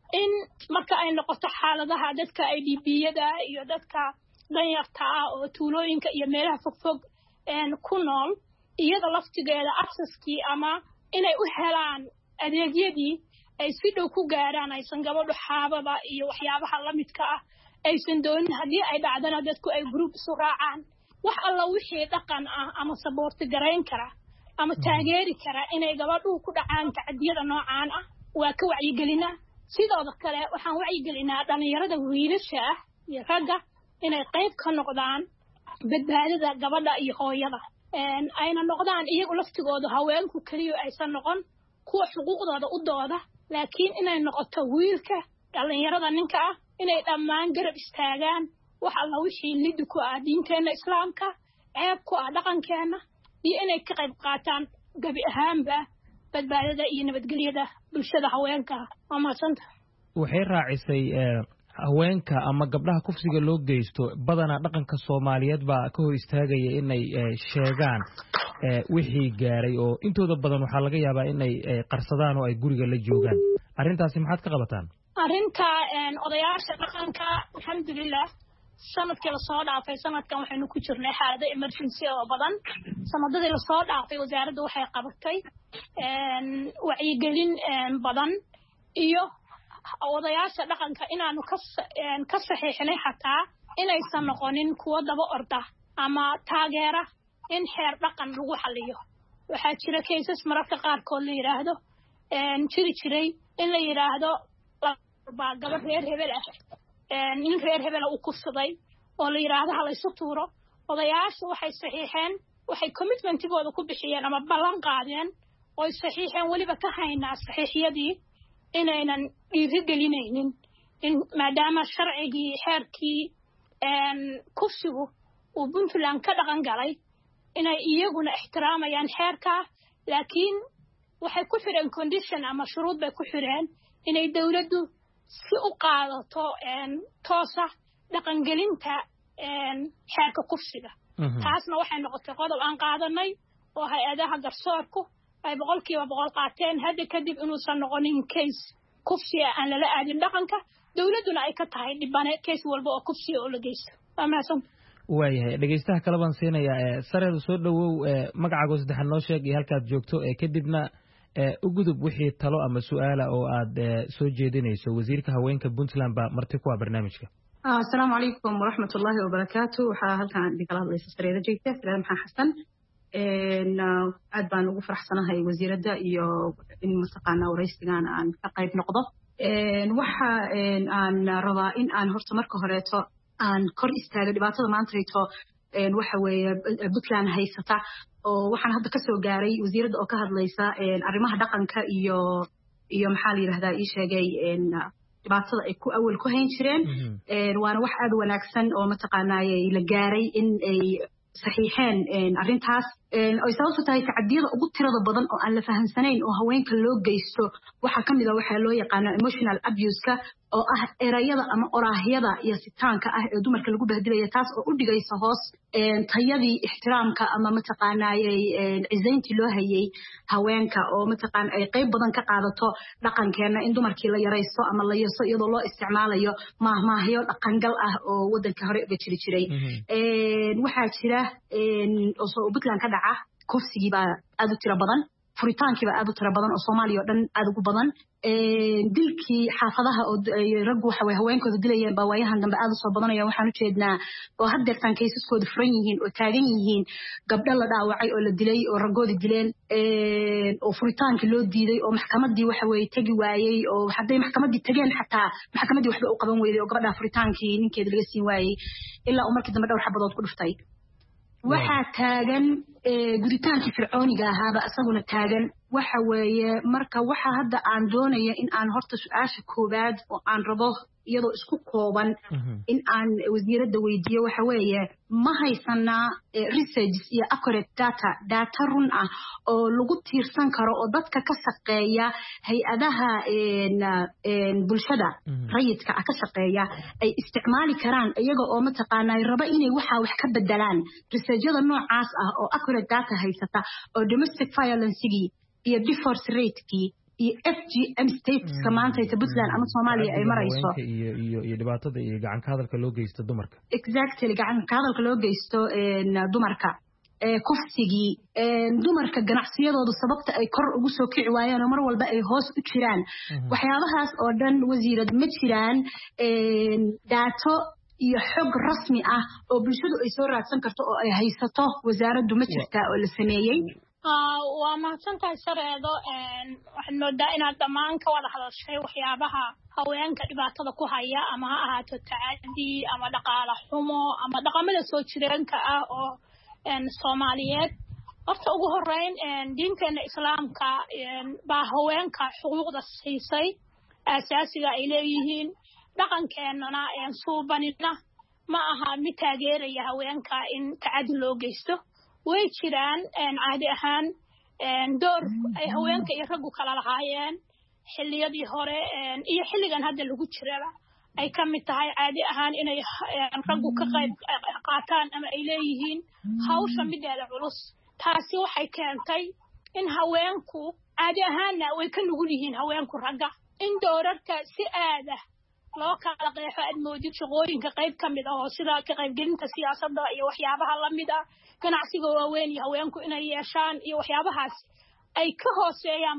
in marka ay noqoto xaaladaha dadka IDP-yada iyo dadka danyarta ah oo tuulooyinka iyo meelaha fogfog ku nool iyada laftigeeda accesskii ama inay u helaan adeegyadii ay si dhow ku gaaraan aysan gabadhu xaabada iyo waxyaabaha la midka ah aysan doonin haddii ay dhacdana dadku ay group isu raacaan wax alla wixii dhaqan ah ama saboorti garayn kara ama taageeri kara inay gabadhu ku dhacaan tacadiyada noocaan ah waa ka wacyigelinaa sidoo kale waxaan wacyigelinaa dhalinyarada wiilasha ah iyo ragga inay qayb ka noqdaan badbaadada gabadha iyo hooyada ayna noqdaan iyagu laftigooda haweenku kaliya aysan noqon kuwa xuquuqdooda u dooda laakiin inay noqoto wiilka dhalinyarada ninka ah inay dhammaan garab istaagaan wax alla wixii lid ku ah diinteena islaamka ceeb ku ah dhaqankeena iyo inay ka qayb qaataan gabi ahaanba badbaadada iyo nabadgelyada bulshada haweenka waa mahadsanta waxay raacisay haweenka ama gabdhaha kufsiga loo geysto badanaa dhaqanka Soomaaliyeed baa ka hor istaagaya inay sheegaan wixii gaaray oo intooda badan waxa laga yaabaa inay qarsadaan oo ay guriga la joogaan arintaasi maxaad ka qabataan arinta odayaasha dhaqanka alxamdulillah sanadkii la soo dhaafay sanadkan waxaynu ku jirnay xaalada emergency oo badan sanadadii la soo dhaafay wasaaraddu waxay qabatay wacyigelin badan iyo odayaasha dhaqanka inaanu ka saxiixnay xataa inaysan noqonin kuwo daba orda ama taageera in xeer dhaqan lagu xaliyo waxaa jira cases mararka qaarkood la yiraahdo jiray in la yiraahdo baa gabadh reer hebel ah in reer hebel uu kufsaday oo la yiraahdo ha la isu tuuro odayaashu waxay saxiixeen waxay commitmentigooda ku bixiyeen ama ballan qaadeen oo saxiixeen waliba ka haynaa saxiixyadii inaynan dhiirigelinaynin in maadaama sharcigii xeerkii kufsigu uu Puntland ka dhaqan galay inay iyaguna ixtiraamayaan xeerka laakiin waxay ku xireen condition ama shuruud bay ku xireen inay dawladdu si u qaadato toosa dhaqangelinta xeerka kufsiga taasna waxay noqotay qodob aan qaadanay oo hay'adaha garsoorku ay 100% qaateen hadda kadib inuusan noqonin case kufsi aan lala aadin dhaqanka dawladuna ay ka tahay dhibane case walba oo kufsi oo la geysto amaasan waayahay dhageystaha kala baan siinayaa sareed soo dhawow magacaaga saddexan noo sheeg iyo halkaad joogto kadibna u gudub wixii talo ama su'aala oo aad soo jeedinayso wasiirka haweenka Puntland ba marti ku barnaamijka assalaamu calaykum waraxmatullaahi wabarakaatuh waxaa halkan idin kala hadlaysa sareeda jeegta sareeda maxaa xasan aad baan ugu faraxsanahay wasiiradda iyo in mataqaanaa waraysigan aan ka qayb noqdo waxa aan rabaa in aan horta marka horeeto aan kor istaago dhibaatada maantayto waxa weeye Puntland haysata oo waxaan hadda ka soo gaaray wasiiradda oo ka hadlaysa arrimaha dhaqanka iyo maxaa la yiraahdaa ii sheegay dhibaatada ay ku awal ku hayn jireen waana wax aad wanaagsan oo mataqaanaa la gaaray in ay saxiixeen arrintaas ay sababtu tahay tacadiyada ugu tirada badan oo aan la fahansanayn oo haweenka loo geysto waxa kamid ah waxa loo yaqaan emotional abuse-ka oo ah erayada ama oraahyada iyo sitaanka ah ee dumarka lagu bahdilayo taas oo u dhigaysa hoos tayadii ixtiraamka ama mataqaanaayay ciisayntii loo hayay haweenka oo mataqaan ay qayb badan ka qaadato dhaqankeena in dumarkii la yaraysto ama la yeeso iyadoo loo isticmaalayo maahmaahyo dhaqangal ah oo wadanka hore uga jiri jiray waxaa jira oo soo Puntland ka dhaca kufsigii baa aad u tiro badan furitaankii baa aad u tiro badan oo Soomaaliya oo dhan aad ugu badan dilkii xaafadaha oo raggu waxa way haweenkooda dilayeen baa waayahan dambe aad u soo badanaya waxaan u jeednaa oo haddeertan kaysaskooda furan yihiin oo taagan yihiin gabdho la dhaawacay oo la dilay oo raggoodi dileen oo furitaankii loo diiday oo maxkamaddii waxa way tagi waayey oo hadday maxkamaddii tageen xataa maxkamaddii waxba u qaban weyday oo gabadha furitaankii ninkeeda laga siin waayey ilaa uu markii dambe dhowr xabadood ku dhuftay waxaa taagan guditaankii fircooniga ahaaba isaguna taagan waxa weeye marka waxa hadda aan doonaya in aan horta su'aasha koobaad oo aan rabo iyadoo isku kooban in aan wasiiradda weydiiyo waxa weeye ma haysanaa research iyo accurate data run ah oo lagu tiirsan karo oo dadka ka shaqeeya hay-adaha bulshada rayidka ka shaqeeya ay isticmaali karaan iyaga oo mataqaanaa raba inay waxa wax ka bedelaan researchada noocaas ah oo accurate data haysata oo domestic violence-gii iyo divorce rate-kii iyo FGM states maanta ee Puntland ama Soomaaliya ay marayso iyo dhibaatada iyo gacan ka hadalka loo geysto dumarka exactly gacan ka hadalka loo geysto dumarka kufsigii dumarka ganacsiyadooda sababta ay kor ugu soo kici waayeen mar walba ay hoos u jiraan waxyaabahaas oo dhan wasiirad ma jiraan daato iyo xog rasmi ah oo bulshadu ay soo raadsan karto oo ay haysato wasaaraddu ma jirtaa oo la sameeyay waa mahadsantahay sareedo waxaan moodaa inaad dhammaan ka wada hadashay waxyaabaha haweenka dhibaatada ku haya ama ha ahaato tacadi ama dhaqaale xumo ama dhaqamada soo jireenka ah oo Soomaaliyeed horta ugu horeyn diinteena islaamka baa haweenka xuquuqda siisay asaasiga ay leeyihiin dhaqankeenana suubanina ma aha mid taageeraya haweenka in tacadi loo geysto way jiraan caadi ahaan door ay haweenka iyo raggu kala lahaayeen xilliyadii hore iyo xilligan hadda lagu jiraba ay ka mid tahay caadi ahaan inay raggu ka qayb qaataan ama ay leeyihiin hawsha mideeda culus taasi waxay keentay in haweenku caadi ahaanna way ka nugul yihiin haweenku ragga in doorarka si aada loo kala qeexo aad moodid shaqooyinka qayb ka mid ah oo sida ka qaybgelinta siyaasadda iyo waxyaabaha la mid ah ganacsiga waaweyn iyo haweenku inay yeeshaan iyo waxyaabahaas ay ka hooseeyaan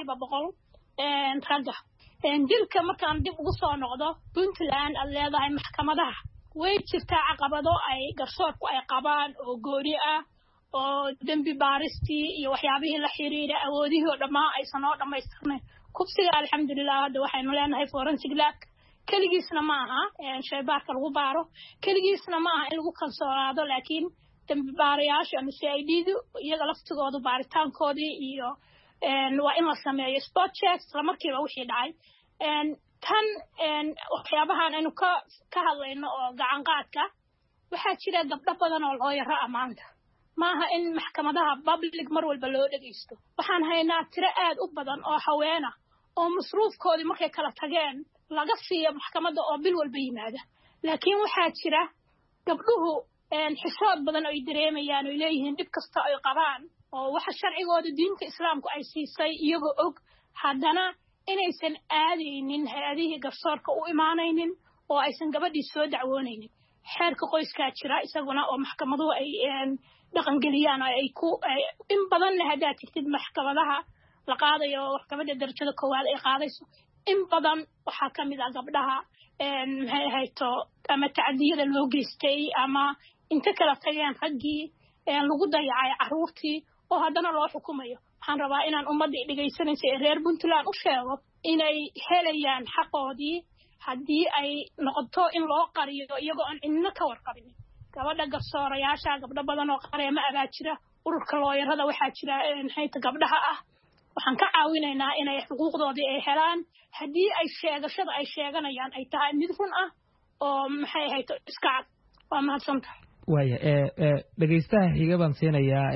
100% ragga dilka markaan dib ugu soo noqdo Puntland aad leedahay maxkamadaha way jirtaa caqabado ay garsoorku ay qabaan oo gooni ah oo dambi baaristii iyo waxyaabihii la xiriira awoodihii oo dhammaan aysan oo dhamaystirnayn kufsiga alxamdulillah hadda waxaynu leenahay forensic lab kaligiisna ma aha shaybaarka lagu baaro kaligiisna ma aha in lagu kalsoonaado laakiin dambi baarayaasha ama CID-du iyaga laftigoodu baaritaankoodii iyo waa in la sameeyo spot checks la markiiba wixii dhacay tan waxyaabahan aynu ka hadlayno oo gacan qaadka waxaa jira gabdho badan oo loo yaro amaanta maaha in maxkamadaha public mar walba loo dhageysto waxaan haynaa tiro aad u badan oo haweena oo masruufkoodii markay kala tageen laga siiyo maxkamadda oo bil walba yimaada laakiin waxaa jira gabdhuhu xishood badan oo ay dareemayaan oo leeyihiin dhib kasta ay qabaan oo waxa sharcigooda diinta islaamku ay siisay iyagoo og haddana inaysan aadaynin hay'adihii garsoorka u imaanaynin oo aysan gabadhii soo dacwoonaynin xeerka qoyskaa jira isaguna oo maxkamaduhu ay dhaqangeliyaan oo ay ku in badanna haddaad tigtid maxkamadaha la qaadayo maxkamadda darajada koowaad ay qaadayso in badan waxaa ka mid ah gabdhaha maxay ahayto ama tacadiyada loo geystay ama inta kala tageen raggii lagu dayacay carruurtii oo haddana loo xukumayo waxaan rabaa inaan ummadda dhegaysanaysa ee reer Puntland u sheego inay helayaan xaqoodii haddii ay noqoto in loo qariyo iyagoo aan cidna ka warqabin gabadha garsoorayaasha gabdho badan oo qareema abaa jira ururka looyarada waxaa jira hay'adda gabdhaha ah waxaan ka caawinaynaa inay xuquuqdoodii ay helaan haddii ay sheegashada ay sheeganayaan ay tahay mid run ah oo maxay ahayto iska cad waa mahadsantahay waaya dhegaystaha xiga baan siinayaa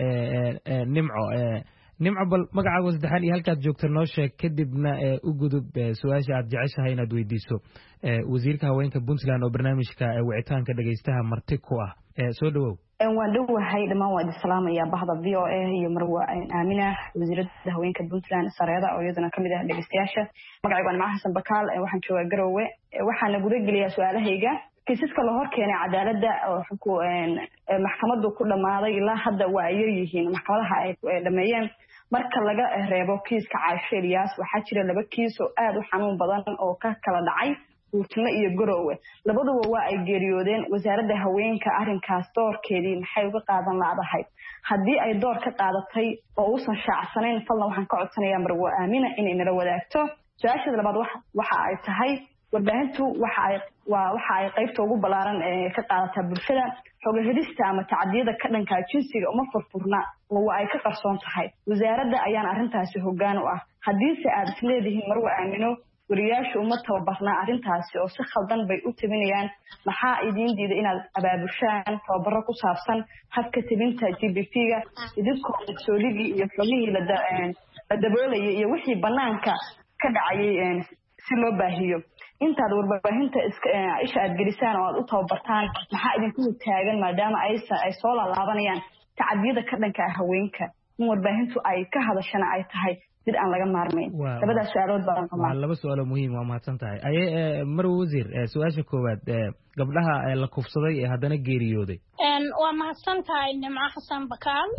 nimco bal magacaaga saddexaan iyo halkaad joogta noo sheeg kadibna u gudub su-aasha aad jeceshahay inaad weydiiso wasiirka haweenka Puntland oo barnaamijka wicitaanka dhegaystaha marti ku ah soo dhawow waan dhowahay dhammaan waa islaamaya bahda VOA iyo marwa Aamina wasiiradda haweenka Puntland sareeda oo iyaduna kamid ah dhegaystayaasha magacaygu waa Nimco Xasan Bakaal waxaan joogaa Garowe waxaan guda geliyaa su'aalahayga kiisaska la hor keenay cadaaladda oo maxkamaddu ku dhamaaday ilaa hadda waa ay yihiin maxkamadaha ay dhameeyeen marka laga reebo kiiska Caaisha Ilyas waxaa jira 2 kiis oo aad u xanuun badan oo ka kala dhacay Puntland iyo Garowe labaduba waa ay geeriyoodeen wasaaradda haweenka arrinkaas doorkeedii maxay uga qaadan laadahay haddii ay door ka qaadatay oo uusan shaacsanayn falna waxaan ka codsanayaa marwa Aamina inay nala wadaagto su-aasha labaad waxa ay tahay warbaahintu waxa ay qaybta ugu balaaran ee ka qaadataa bulshada xoga helista ama tacadiyada ka dhanka jinsiga uma furfurna oo ay ka qarsoon tahay wasaaradda ayaan arrintaasi hoggaan u ah haddiise aad isleedihiin marwa Aamino wariyaashu uma tababarnaa arrintaasi oo si khaldan bay u tabinayaan maxaa idin diiday inaad abaabushaan tababaro ku saabsan habka tabinta GBT-ga idinkoo mas'uuliyadii iyo xogihii la daboolayay iyo wixii banaanka ka dhacayay si loo baahiyo intaad warbaahinta isha aad gelisaan oo aad u tababartaan maxaa idinku taagan maadaama ay soo laabanayaan tacadiyada ka dhanka haweenka in warbaahintu ay ka hadashana ay tahay mid aan laga maarmayn labadaas su'aalood baan waa laba su'aalo muhiim waa mahadsan tahay marwo wasiir su'aasha koowaad gabdhaha la kufsaday ee haddana geeriyooday waa mahadsan tahay nimco xasan bakaal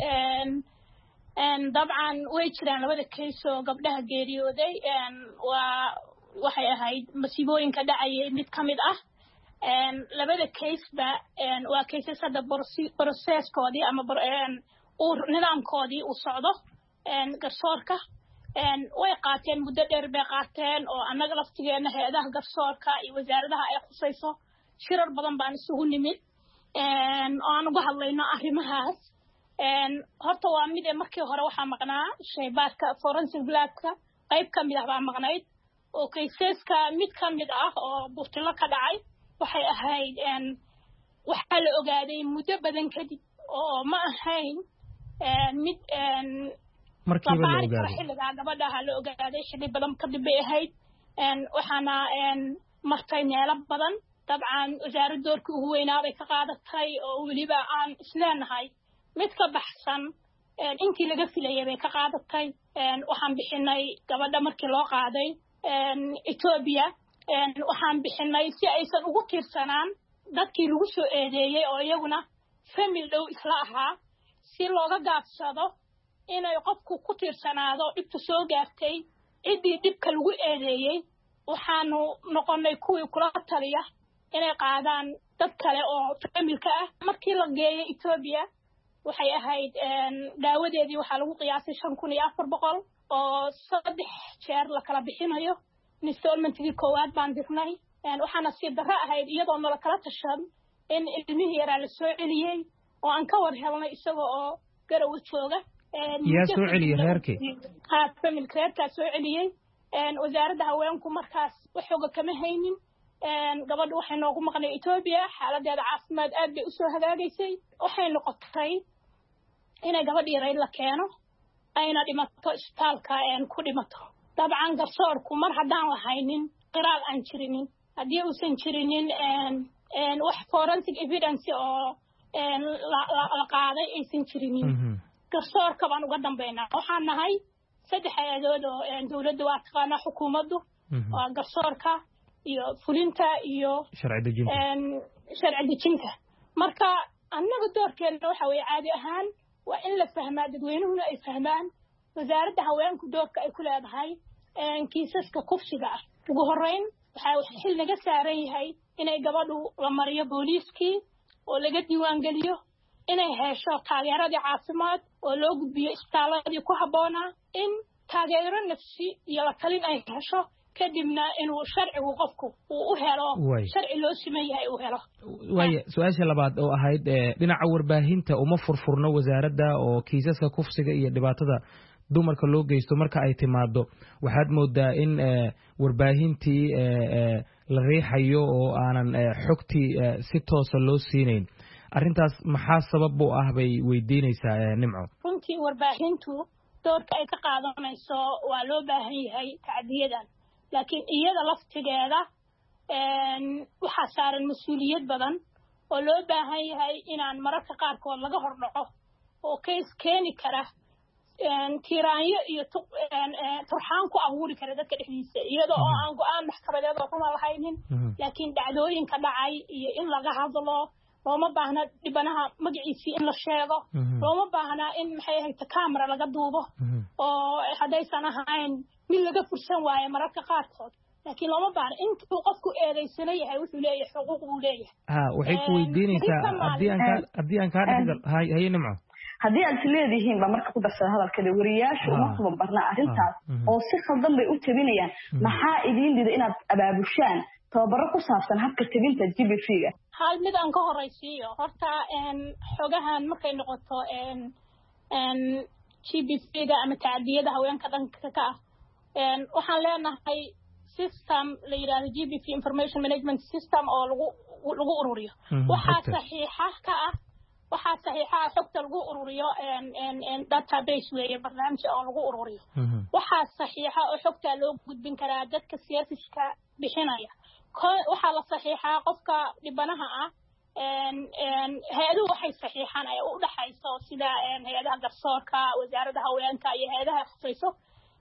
dabcan way jiraan labada case oo gabdhaha geeriyooday waxay ahayd masiibooyinka dhacayay mid ka mid ah labada caseba waa cases hadda processkoodii ama nidaamkoodii uu socdo garsoorka way qaateen muddo dheer bay qaateen oo annaga laftigeena hay-adaha garsoorka iyo wasaaradaha ay khusayso shirar badan baan isugu nimid oo aan uga hadlayno arrimahaas horta waa mid markii hore waxaa maqnaa shaybaadka forensic labka qayb ka mid ah baa maqnayd oo caseska mid ka mid ah oo burtilo ka dhacay waxay ahayd waxaa la ogaaday muddo badan kadib oo ma ahayn mid markiiba la ogaaday xilligaa gabadhaha la ogaaday xilli badan kadib bay ahayd waxaana martay meelo badan dabcan wasaaradda doorkii ugu weynaa bay ka qaadatay oo weliba aan isleenahay mid ka baxsan intii laga filayay bay ka qaadatay waxaan bixinay gabadha markii loo qaaday Ethiopia waxaan bixinay si aysan ugu tiirsanaan dadkii lagu soo eedeeyay oo iyaguna family dhow isla ahaa si looga gaabsado inay qofku ku tiirsanaado dhibta soo gaartay ciddii dhibka lagu eedeeyay waxaanu noqonay kuwii kula taliya inay qaadaan dad kale oo familka ah markii la geeyay Ethiopia waxay ahayd daawadeedii waxaa lagu qiyaasay 5,400 oo 3 jeer la kala bixinayo installmentkii koowaad baan dirnay waxaana si darro ahayd iyadoo nala kala tashan in ilmihii yaraa la soo celiyey oo aan ka war helnay isaga oo garow jooga yaa soo celiyey reerkii familka reerkaa soo celiyey wasaaradda haweenku markaas waxooga kama haynin gabadhu waxay noogu maqnay Ethiopia xaaladeeda caafimaad aad bay u soo hagaagaysay waxay noqotay inay gabadh yaray la keeno ayna dhimato isbitaalka ku dhimato dabcan garsoorku mar haddaan lahaynin qiraal aan jirinin haddii uusan jirinin wax forensic evidence oo la qaaday aysan jirinin garsoorka baan uga dambeynaa waxaan nahay 3 hay-adood oo dowladda waa taqaanaa xukuumaddu waa garsoorka iyo fulinta iyo sharci dejinta marka annaga doorkeena waxa weeye caadi ahaan waa in la fahmaa dadweynuhuna ay fahmaan wasaaradda haweenku doorka ay ku leedahay kiisaska kufsiga ah ugu horreyn waxaa xil naga saaran yahay inay gabadhu la mariyo booliiskii oo laga diiwaangeliyo inay hesho taageeradii caafimaad oo loo gudbiyo isbitaaladii ku habboonaa in taageero nafsi iyo la talin ay hesho kadibna inuu sharcigu qofku uu u helo sharci loo siman yahay uu helo waaye su-aasha labaad oo ahayd dhinaca warbaahinta uma furfurno wasaaradda oo kiisaska kufsiga iyo dhibaatada dumarka loo geysto marka ay timaado waxaad moodaa in warbaahintii la riixayo oo aanan xogtii si toosa loo siinayn arrintaas maxaa sabab u ah bay weydiinaysaa nimco runtii warbaahintu doorka ay ka qaadanayso waa loo baahan yahay tacdiyadan laakiin iyada laftigeeda waxaa saaran mas-uuliyad badan oo loo baahan yahay inaan mararka qaarkood laga hordhaco oo case keeni kara tiiraanyo iyo turxaan ku abuuri kara dadka dhexdiisa iyadoo oo aan go-aan maxkamadeed oo runa lahaynin laakiin dhacdooyinka dhacay iyo in laga hadlo looma baahna dhibanaha magaciisii in la sheego looma baahna in maxay ahayd camera laga duubo oo haddaysan ahayn mid laga fursan waayo mararka qaarkood laakiin looma baahna intuu qofku eedaysana yahay wuxuu leeyahay xuquuq buu leeyahay waxay ku weydiinaysaa haddii aan kaa dhexgal haye nimco haddii aad isleedihiin baa marka ku darsada hadalkeeda wariyaashu uma tababarna arrintaas oo si khaldan bay u tabinayaan maxaa idiin dhida inaad abaabushaan tababaro ku saabsan habka tabinta GBV-ga hal mid aan ka horeysiiyo horta xogahan markay noqoto GBV-ga ama tacdiyada haweenka dhanka ka ah waxaan leenahay system la yiraahdo GBV information management system oo lagu ururiyo waxaa saxiixa ka ah waxaa saxiixa xogta lagu ururiyo database weeye barnaamij oo lagu ururiyo waxaa saxiixa oo xogta loo gudbin karaa dadka siyaasiska bixinaya waxaa la saxiixaa qofka dhibanaha ah hay-aduhu waxay saxiixaan ay u dhaxayso sida hay-adaha garsoorka wasaaradda haweenka iyo hay-adaha khusayso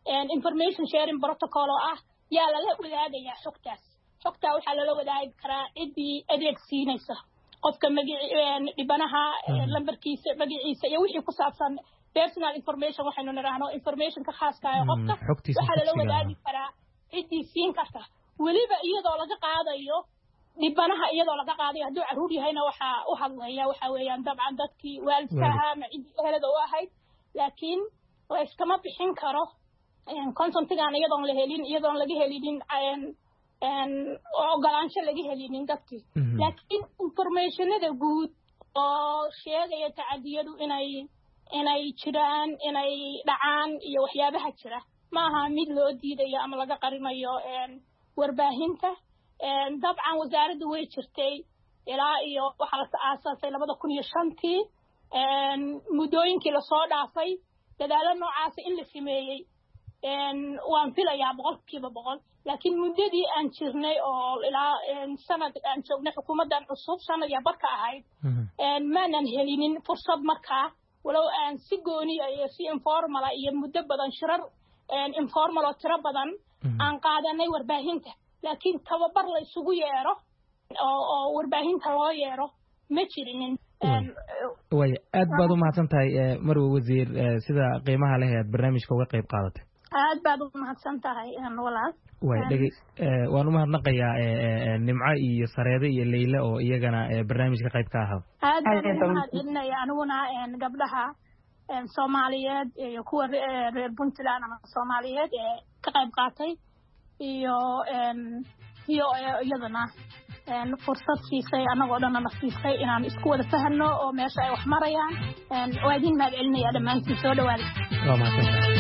information sharing protocol oo ah yaa lala wadaagayaa xogtaa waxaa lala wadaagi karaa ciddii adeegsiinaysa qofka dhibanaha lambarkiisa magaciisa iyo wixii ku saabsan personal information waxaynu nidhaahno informationka khaaska ah qofka waxaa lala wadaagi karaa ciddii siin karta weliba iyadoo laga qaadayo dhibanaha iyadoo laga qaadayo hadduu caruur yahayna waxaa u hadlaya waxaa weeyaan dabcan dadkii waalidka ahaa ama ciddii ehelada u ahayd laakiin layskama bixin karo consentigaan iyadoon laga helinin ogolaansho laga helinin dadkii laakiin informationada guud oo sheegaya tacadiyadu inay jiraan inay dhacaan iyo waxyaabaha jira ma aha mid loo diidayo ama laga qarinayo warbaahinta dabcan wasaaradda way jirtay ilaa iyo waxaa la aasaasay 2005 muddooyinkii lasoo dhaafay dadaalo noocaasa in la sameeyey waan filayaa 100% laakiin muddadii aan jirnay oo ilaa sanad aan joognay xukuumaddan cusub sanad iyo barka ahayd maanan helinin fursad markaa walow aan si gooniya iyo si informal iyo muddo badan shirar informal oo tiro badan aan qaadanay warbaahinta laakiin tababar la isugu yeero oo warbaahinta loo yeero ma jirinin way aad baad u mahadsantahay marwo wasiir sida qiimaha leh ee barnaamijka uga qayb qaadatay aad baad u mahadsantahay walaal waan u mahadnaqayaa nimco iyo sareede iyo leyle oo iyagana barnaamijka qayb ka ahaa aad baan u mahadcelinaya aniguna gabdhaha Soomaaliyeed iyo kuwa reer Puntland ama Soomaaliyeed ee ka qayb qaatay iyo iyadana fursad siisay anagoo dhan na siisay inaan isku wada fahanno oo meesha ay wax marayaan oo idin mahadcelinaya dhammaantiin soo dhawaada waa mahadsantahay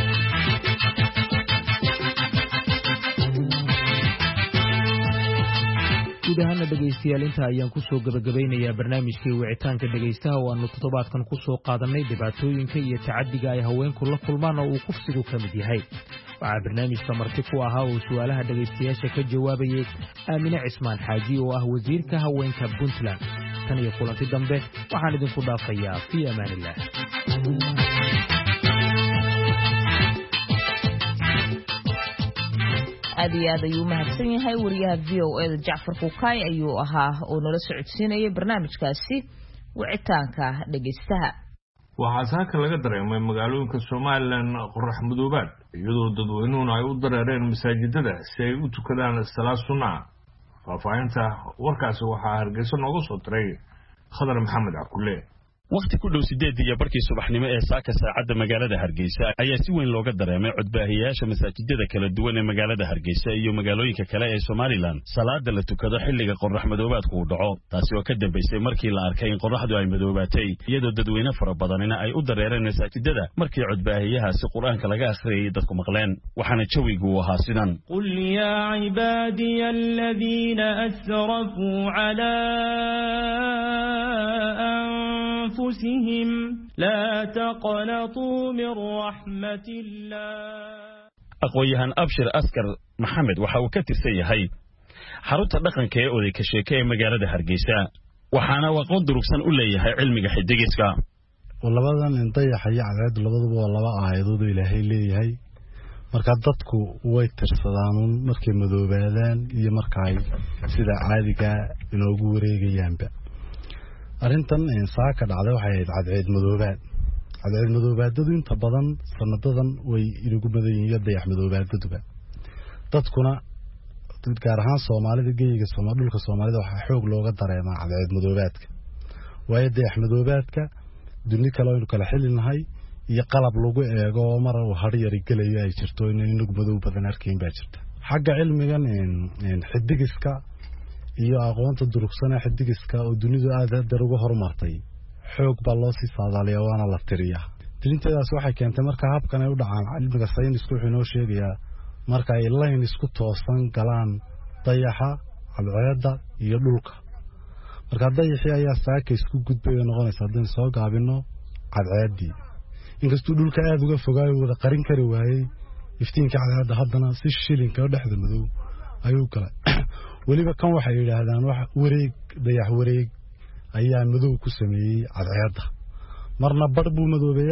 guud ahaana dhegaystayaal inta ayaan ku soo gabagabeynayaa barnaamijkii wicitaanka dhegaystaha oo aanu toddobaadkan ku soo qaadanay dhibaatooyinka iyo tacaddiga ay haweenku la kulmaan oo uu kufsigu ka mid yahay waxaa barnaamijka marti ku ahaa oo su'aalaha dhegaystayaasha ka jawaabayay aamine cismaan xaaji oo ah wasiirka haweenka Puntland tan iyo kulanti dambe waxaan idinku dhaafayaa fii amaanillah aad iyo aad ayuu mahadsan yahay wariyaha VOA da Jacfar Kukaay ayuu ahaa oo nala socodsiinayay barnaamijkaasi wicitaanka dhegaystaha waxaa saaka laga dareemay magaalooyinka Soomaaliland qorax madoobaad iyadoo dadweynuhu ay u dareereen masaajidada si ay u tukadaan salaad sunnah faafahinta warkaasi waxaa Hargeysa nooga soo diray Khadar Maxamed Cabdulle waqti ku dhow 8:00 subaxnimo ee saaka saacada magaalada Hargeysa ayaa si weyn looga dareemay codbaahiyaasha masaajidada kala duwan ee magaalada Hargeysa iyo magaalooyinka kale ee Soomaaliland salaada la tukado xilliga qorax madoobaadku uu dhaco taasi oo ka dambeysay markii la arkay in qoraxdu ay madoobaatay iyadoo dadweyne fara badanina ay u dareereen masaajidada markii codbaahiyahaasi Quraanka laga akhriyay dadku maqleen waxaana jawigu ahaa sidan qul ya ibadiy alladhina asrafu ala أنفسهم لا تقنطوا من رحمة الله aqoonyahan Abshir Askar Maxamed waxa uu ka tirsan yahay xarunta dhaqanka ee oday ka sheekay magaalada Hargeysa waxaana aqoon durugsan u leeyahay cilmiga xidigiska labadan intayahay cadaad labaduba waa laba aayadood Ilaahay leeyahay marka dadku way tirsadaan markay madoobaadaan iyo markay sida caadiga inoogu wareegayaanba arrintan saaka dhacday waxay ahayd cadceed madoobaadadu inta badan sanadadan way inagu badan yihiin dayax madoobaadaduba dadkuna gaar ahaan Soomaalida geeyiga dhulka Soomaalida waxaa xoog looga dareemaa cadceed madoobaadka waayo dayax madoobaadka dunni kale oo kala xilinahay iyo qalab lagu eego mar uu har yar galaya ay jirto in inagu madoow badan arkayn baa jirta xagga cilmigan xidigiska iyo aqoonta durugsan xidigiska oo dunidu aad uga horumartay xoog baa loo sii saadaaliyaa waana la tiriyaa dilinteedaas waxay keentay marka habkan ay u dhacaan cilmiga saynisku wuxuu noo sheegayaa marka ay line isku toosan galaan dayaxa cadceedda iyo dhulka marka dayaxii ayaa saaka isku gudbay noqonaysa haddii soo gaabino cadceeddii inkastoo dhulka aad uga fogaayo wada qarin kari waayay iftiinka cadceedda haddana si shilinka dhexda madow ayuu galay waliba kan waxay yiraahdaan wax wareeg dayax wareeg ayaa madow ku sameeyay cadceedda marna bar buu madoobeeyaa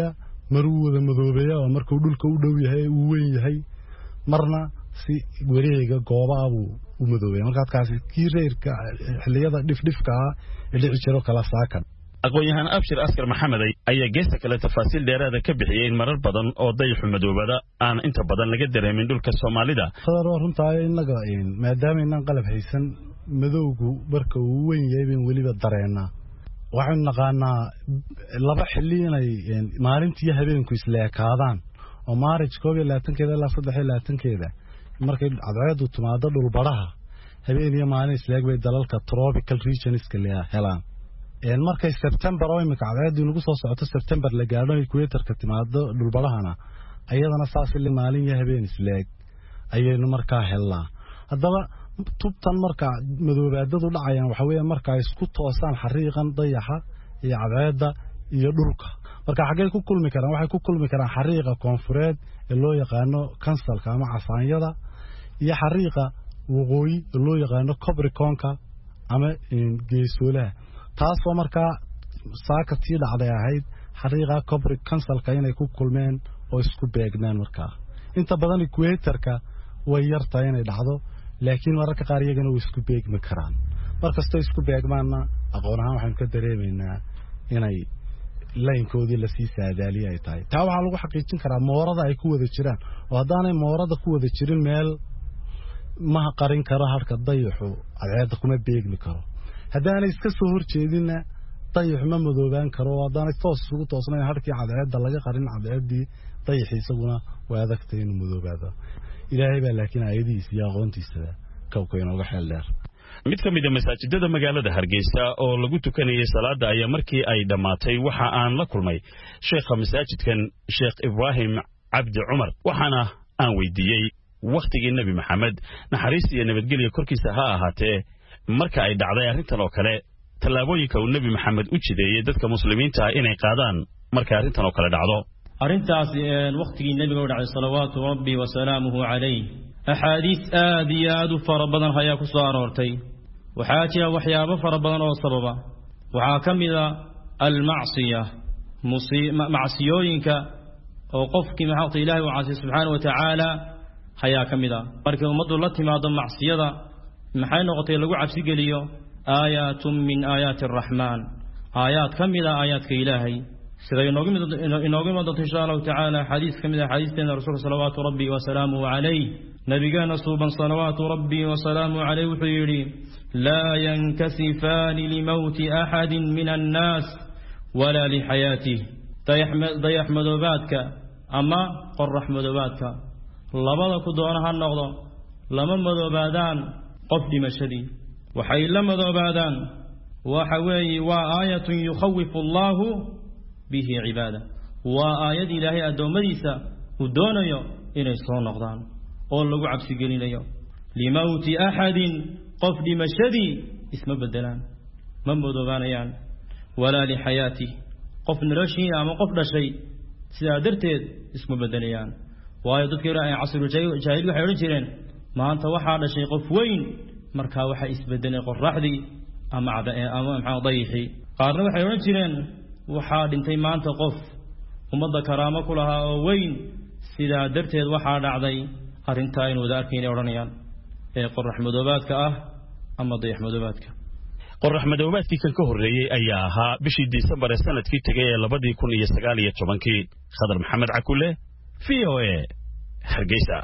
maruu wada madoobeeya oo markuu dhulka u dhow yahay uu weyn yahay marna si wareega goobaabuu u madoobeeya markaadkaasi kii reerka xilliyada dhifdhifka ah ee dhici jiro kala saakan aqoon-yahaan abshir askar maxamed ayaa geesta kale tafaasiil dheeraada ka bixiyay in marar badan oo dayaxu madoobada aan inta badan laga dareemin dhulka Soomaalida runtaa inaga maadaama inaan qalab haysan madowgu marka uu weyn yahay been waliba dareenaa waxaan naqaanaa laba xilli inay maalintii habeenku isla ekaadaan oo March 22 ilaa 23 markay cadceedu timaado dhul baraha habeen iyo maalin isla eegay dalalka tropical regions kale helaan markay September oo imika cadceedu nagu soo socoto September la gaadho equator-ka timaado dhul barahana ayadana saas ilaa maalin iyo habeen isla eeg ayaynu markaa helnaa haddaba tubtan marka madoobaadadu dhacayaan waxa weeye marka ay isku toosaan xariiqan dayaxa iyo cadceedda iyo dhulka marka xagee ku kulmi karaan waxay ku kulmi karaan xariiqa koonfureed ee loo yaqaano kansalka ama casaanyada iyo xariiqa waqooyi ee loo yaqaano Capricorn-ka ama geesoolaha taasoo markaa saakatii dhacday ahayd xariiqa Capricorn kansalka inay ku kulmeen oo isku beegnaan markaa inta badan equator-ka way yartaa inay dhacdo laakiin mararka qaar iyagana way isku beegmi karaan markasta isku beegmaana aqoon ahaan waxaan ka dareemaynaa inay laynkoodii la sii saadaaliyo ay tahay taa waxaa lagu xaqiijin karaa moorada ay ku wada jiraan oo haddaanay moorada ku wada jirin meel ma qarin karo harka dayaxu cadceedda kuma beegmi karo haddaanay iska soo horjeedinna dayaxu ma madoobaan karo oo haddaanay toos isugu toosnayn harkii cadceedda laga qarin cadceeddii dayaxii isaguna waa adagtay inuu madoobaado ilaahay baa laakiin aayadihiisa iyo aqoontiisa kawka inooga xeel dheer mid ka mid ah masaajidada magaalada Hargeysa oo lagu tukanayay salaada ayaa markii ay dhamaatay waxa aan la kulmay sheekha masaajidkan Sheekh Ibrahim Abdi Umar waxaana aan weydiiyay waqtigii Nabi Maxamed naxariis iyo nabadgelyo korkiisa ha ahaatee marka ay dhacday arrintan oo kale tallaabooyinka uu Nabi Maxamed u jideeyay dadka muslimiinta ah inay qaadaan marka arrintan oo kale dhacdo arrintaas waqtigii nabiga u dhacay salawaatu rabbi wa salaamuhu alayhi axaadiis aad iyo aad u fara badan ayaa ku soo aroortay waxaa jira waxyaabo fara badan oo sababa waxaa ka mid ah al-macsiya macsiyooyinka oo qofkii maxaa ilaahay u caasay subxaanahu wa tacaala ayaa ka mid ah markii ummaddu la timaado macsiyada maxay noqotay lagu cabsi geliyo aayaatun min aayaati araxmaan aayaad ka mid ah aayaadka ilaahay sida inoogu iman doonto insha allahu tacaala xadiis ka mid ah xadiisteena rasuulka salawaatu rabbi wa salaamuhu calayh nabigeena suuban salawaatu rabbi wa salaamuhu calayh wuxuu yidhi laa yankasifaani limowti axadin min annaas walaa lixayaatih dayax madoobaadka ama qorax madoobaadka labada ku doona ha noqdo lama madoobaadaan qof dhimashadii waxay la madoobaadaan waxa weeye waa aayatun yukhawifu allahu bihi cibaada waa aayad ilaahay addoommadiisa uu doonayo inay soo noqdaan oo lagu cabsi gelinayo limowti axadin qof dhimashadii isma bedelaan ma madoobaanayaan walaa lixayaatih qof noloshii ama qof dhashay sidaa darteed isma bedelayaan waayo dadkii hore ay casru jaahil waxay odhan jireen maanta waxaa dhashay qof weyn markaa waxaa isbedelay qoraxdii ama maxaa dayixii qaarna waxay odhan jireen waxaa dhintay maanta qof ummadda karaamo ku lahaa oo weyn sidaa darteed waxaa dhacday arrintaa in wada arkaynay odhanayaan ee qorax madoobaadka ah ama dayax madoobaadka qorax madoobaadkii kan ka horreeyey ayaa ahaa bishii Disembar ee sanadkii tagay ee 2019 Khadar Maxamed Cakule VOA Hargeysa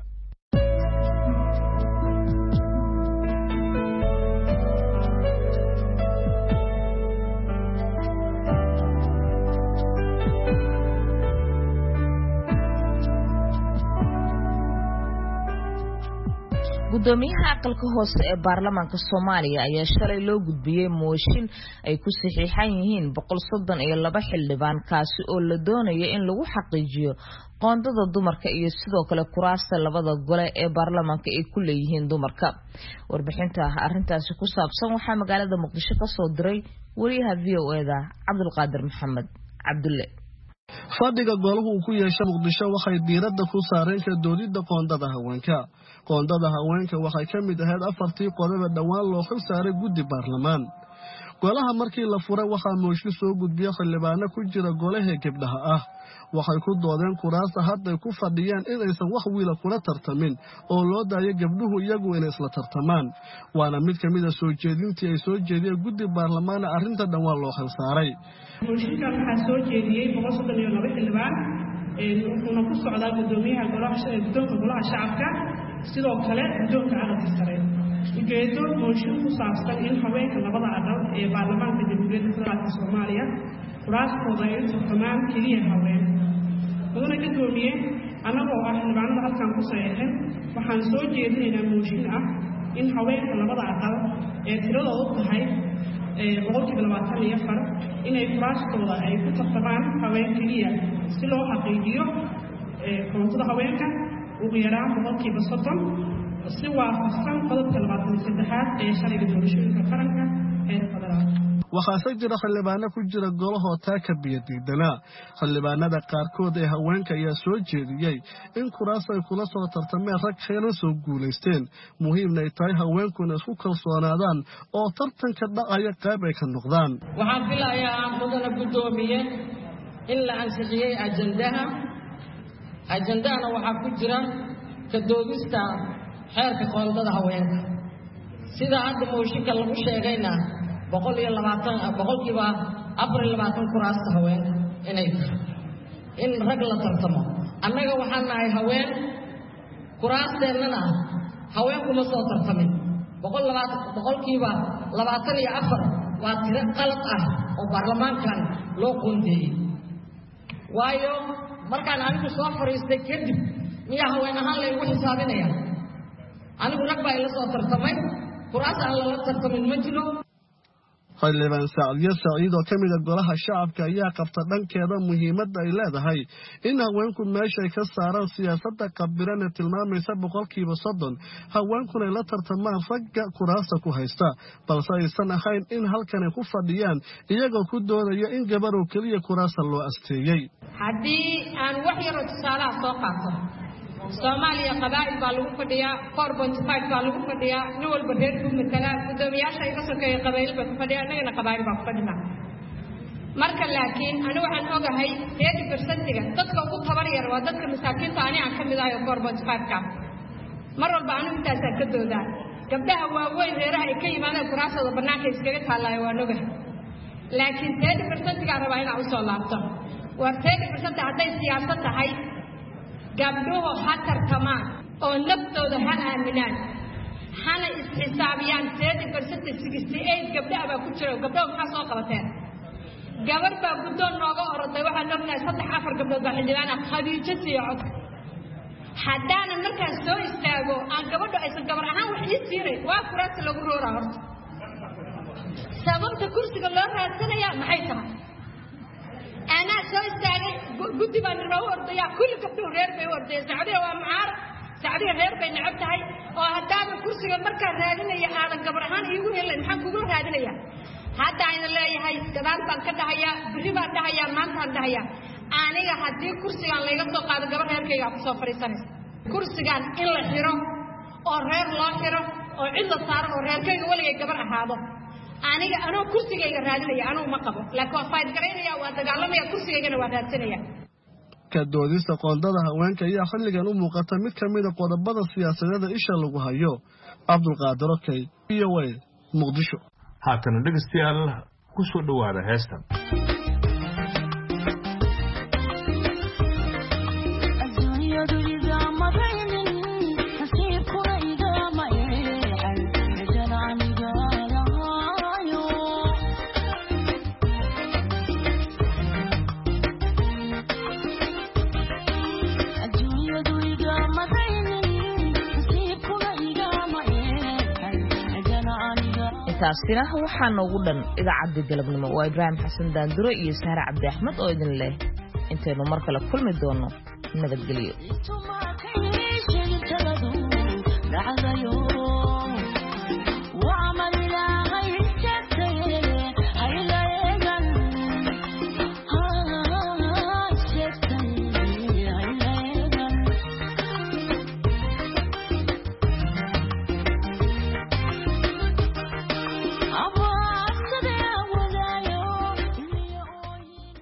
gudoomiyaha aqalka hoose ee baarlamaanka Soomaaliya ayaa shalay loo gudbiyay mooshin ay ku saxiixan yihiin 132 xildhibaan kaasi oo la doonayo in lagu xaqiijiyo qoondada dumarka iyo sidoo kale kuraasta labada gole ee baarlamaanka ay ku leeyihiin dumarka warbixinta arintaasi ku saabsan waxaa magaalada Muqdisho ka soo diray wariyaha VOA-da Cabdulqaadir Maxamed Cabdulle fadhiga golaha uu ku yeeshay Muqdisho waxay diiradda ku saareen ka doodida qoondada haweenka waxay ka mid ahayd 4 qodob dhawaan loo xil saaray guddi baarlamaan golaha markii la furay waxaa mooshin soo gudbiya xildhibaano ku jira golaha gabdhaha ah waxay ku doodeen kuraasta hadday ku fadhiyaan inaysan wax wiila kula tartamin oo loo daayo gabdhuhu iyagu inay isla tartamaan waana mid ka mid a soo jeedintii ay soo jeediyeen guddi baarlamaana arrinta dhan waa loo xilsaaray mooshinkan waxaa soo jeediyey 132 xildhibaan wuxuuna ku socdaa guddoonka golaha shacabka sidoo kale guddoonka aqalka sare ujeedo mooshin ku saabsan in haweenka labada aqal ee baarlamaanka jamhuuriyadda federaalka soomaaliya kuraastooda ay u tartamaan keliya haween mudana guddoomiye annagoo ah xildhibaanada halkan ku saxiixin waxaan soo jeedinaynaa mooshin ah in haweenka labada aqal ee tiradoodu tahay 24 inay kuraastooda ay ku tartamaan haween keliya si loo xaqiijiyo koontada haweenka ugu yaraan 30% si waafaqsan qodobka 23 ee sharciga doorashooyinka qaranka ee federaalka waxaase jira xildhibaano ku jira golahoo taa ka biyadiidanaa xildhibaanada qaarkood ee haweenka ayaa soo jeediyey in kuraas ay kula soo tartameen rag keena soo guulaysteen muhiimna ay tahay haweenkuna isku kalsoonaadaan oo tartanka dhacaya qayb ay ka noqdaan waxaan filayaa mudana guddoomiye in la ansixiyey ajandahana waxaa ku jira ka doodista xeerka qoondada haweenka sida hadda mooshinka lagu sheegayna 120 kuraasta haweenka inay in rag la tartamo annaga waxaan nahay haween kuraasteennana haweenkuma soo tartamin 24 waa tiro qalad ah oo baarlamaankan loo qoondeeyey waayo markaan anigu soo fariistay kadib miyaa haween ahaan laygu xisaabinaya anigu rag baa ila soo tartamay kuraas aan lala tartamin ma jiro xildhibaan Sacdiyo Saciid oo ka mid ah golaha shacabka ayaa qabta dhankeeda muhiimadda ay leedahay in haweenku meesha ka saaraan siyaasadda qabiran ee tilmaamaysa 30% haweenkuna la tartamaan ragga kuraasta ku haysta balse aysan ahayn in halkan ay ku fadhiyaan iyagoo ku doonaya in gabar oo kaliya kuraasta loo asteeyay haddii aan wax yar oo tusaale soo qaato Soomaaliya qabaa'il baa lagu fadhiyaa 4.5 baa lagu fadhiyaa nin walba reer ku matala gudoomiyaasha iga sokeeya qabaa'il baa ku fadhiyaa annagana qabaa'il baa ku fadhinaa marka laakiin anigu waxaan ogahay 30%-ga dadka ugu tabar yar waa dadka masaakiinta aan ka mid ahay 4.5-ka mar walba anigu intaasaan ka doodaa gabdhaha waaweyn reeraha ay ka yimaadeen kuraasada bannaanka iskaga taallaayo waan ogahay laakiin 30%-ga rabaa inaan u soo laabto waa 30% hadday siyaasad tahay gabdhuhu ha tartamaan oo naftooda ha aaminaan hana isxisaabiyaan 68 gabdhaha baa ku jira gabdhaha maxaa soo qabateen gabar baa guddoon nooga oroday waxaan ognahay 3-4 gabdhood baa xildhibaana Khadiijo Siyaacod haddaanan markaas soo istaago aan gabadho aysan gabar ahaan wax ii siiray waa kuraasta lagu rooraa horta sababta kursiga loo raadsanayaa maxay tahay أنا سوي ساعي قدي بان الروار ضياع كل كبدو غير بيورد سعودية ومعار سعودية غير بين عبتهاي وهدام الكرسي المركز هذا يا هذا قبرهان يقول يلا نحن نقول هذا يا هذا عين الله هاي كذا بان كذا هيا بريبا ده هيا مان هذا هيا أنا يا هدي كرسي عن ليلة تو قاعد قبر غير كي يعطي سفر سنة كرسي عن إلا حرام أو غير لا حرام أو إلا صار أو غير كي ولا يقبر هذا أنا كرسي raadinaya anuu ma qabo laakiin waa fayd gareynaya waa dagaalamaya kursigeena waa raadsanaya ka doodista qoondada haweenka ayaa xilligan u muuqata mid ka mid ah qodobada siyaasadeed isha lagu hayo Abdulqaadir Okey iyo way Muqdisho haatan dhageystayaal ku soo dhawaada heestan taasina waxaa noogu dhan idaacadda galabnimo waa Ibraahim Xasan Daanduro iyo Sahra Cabdi Axmed oo idin leh intaynu mar kale kulmi doono nabadgelyo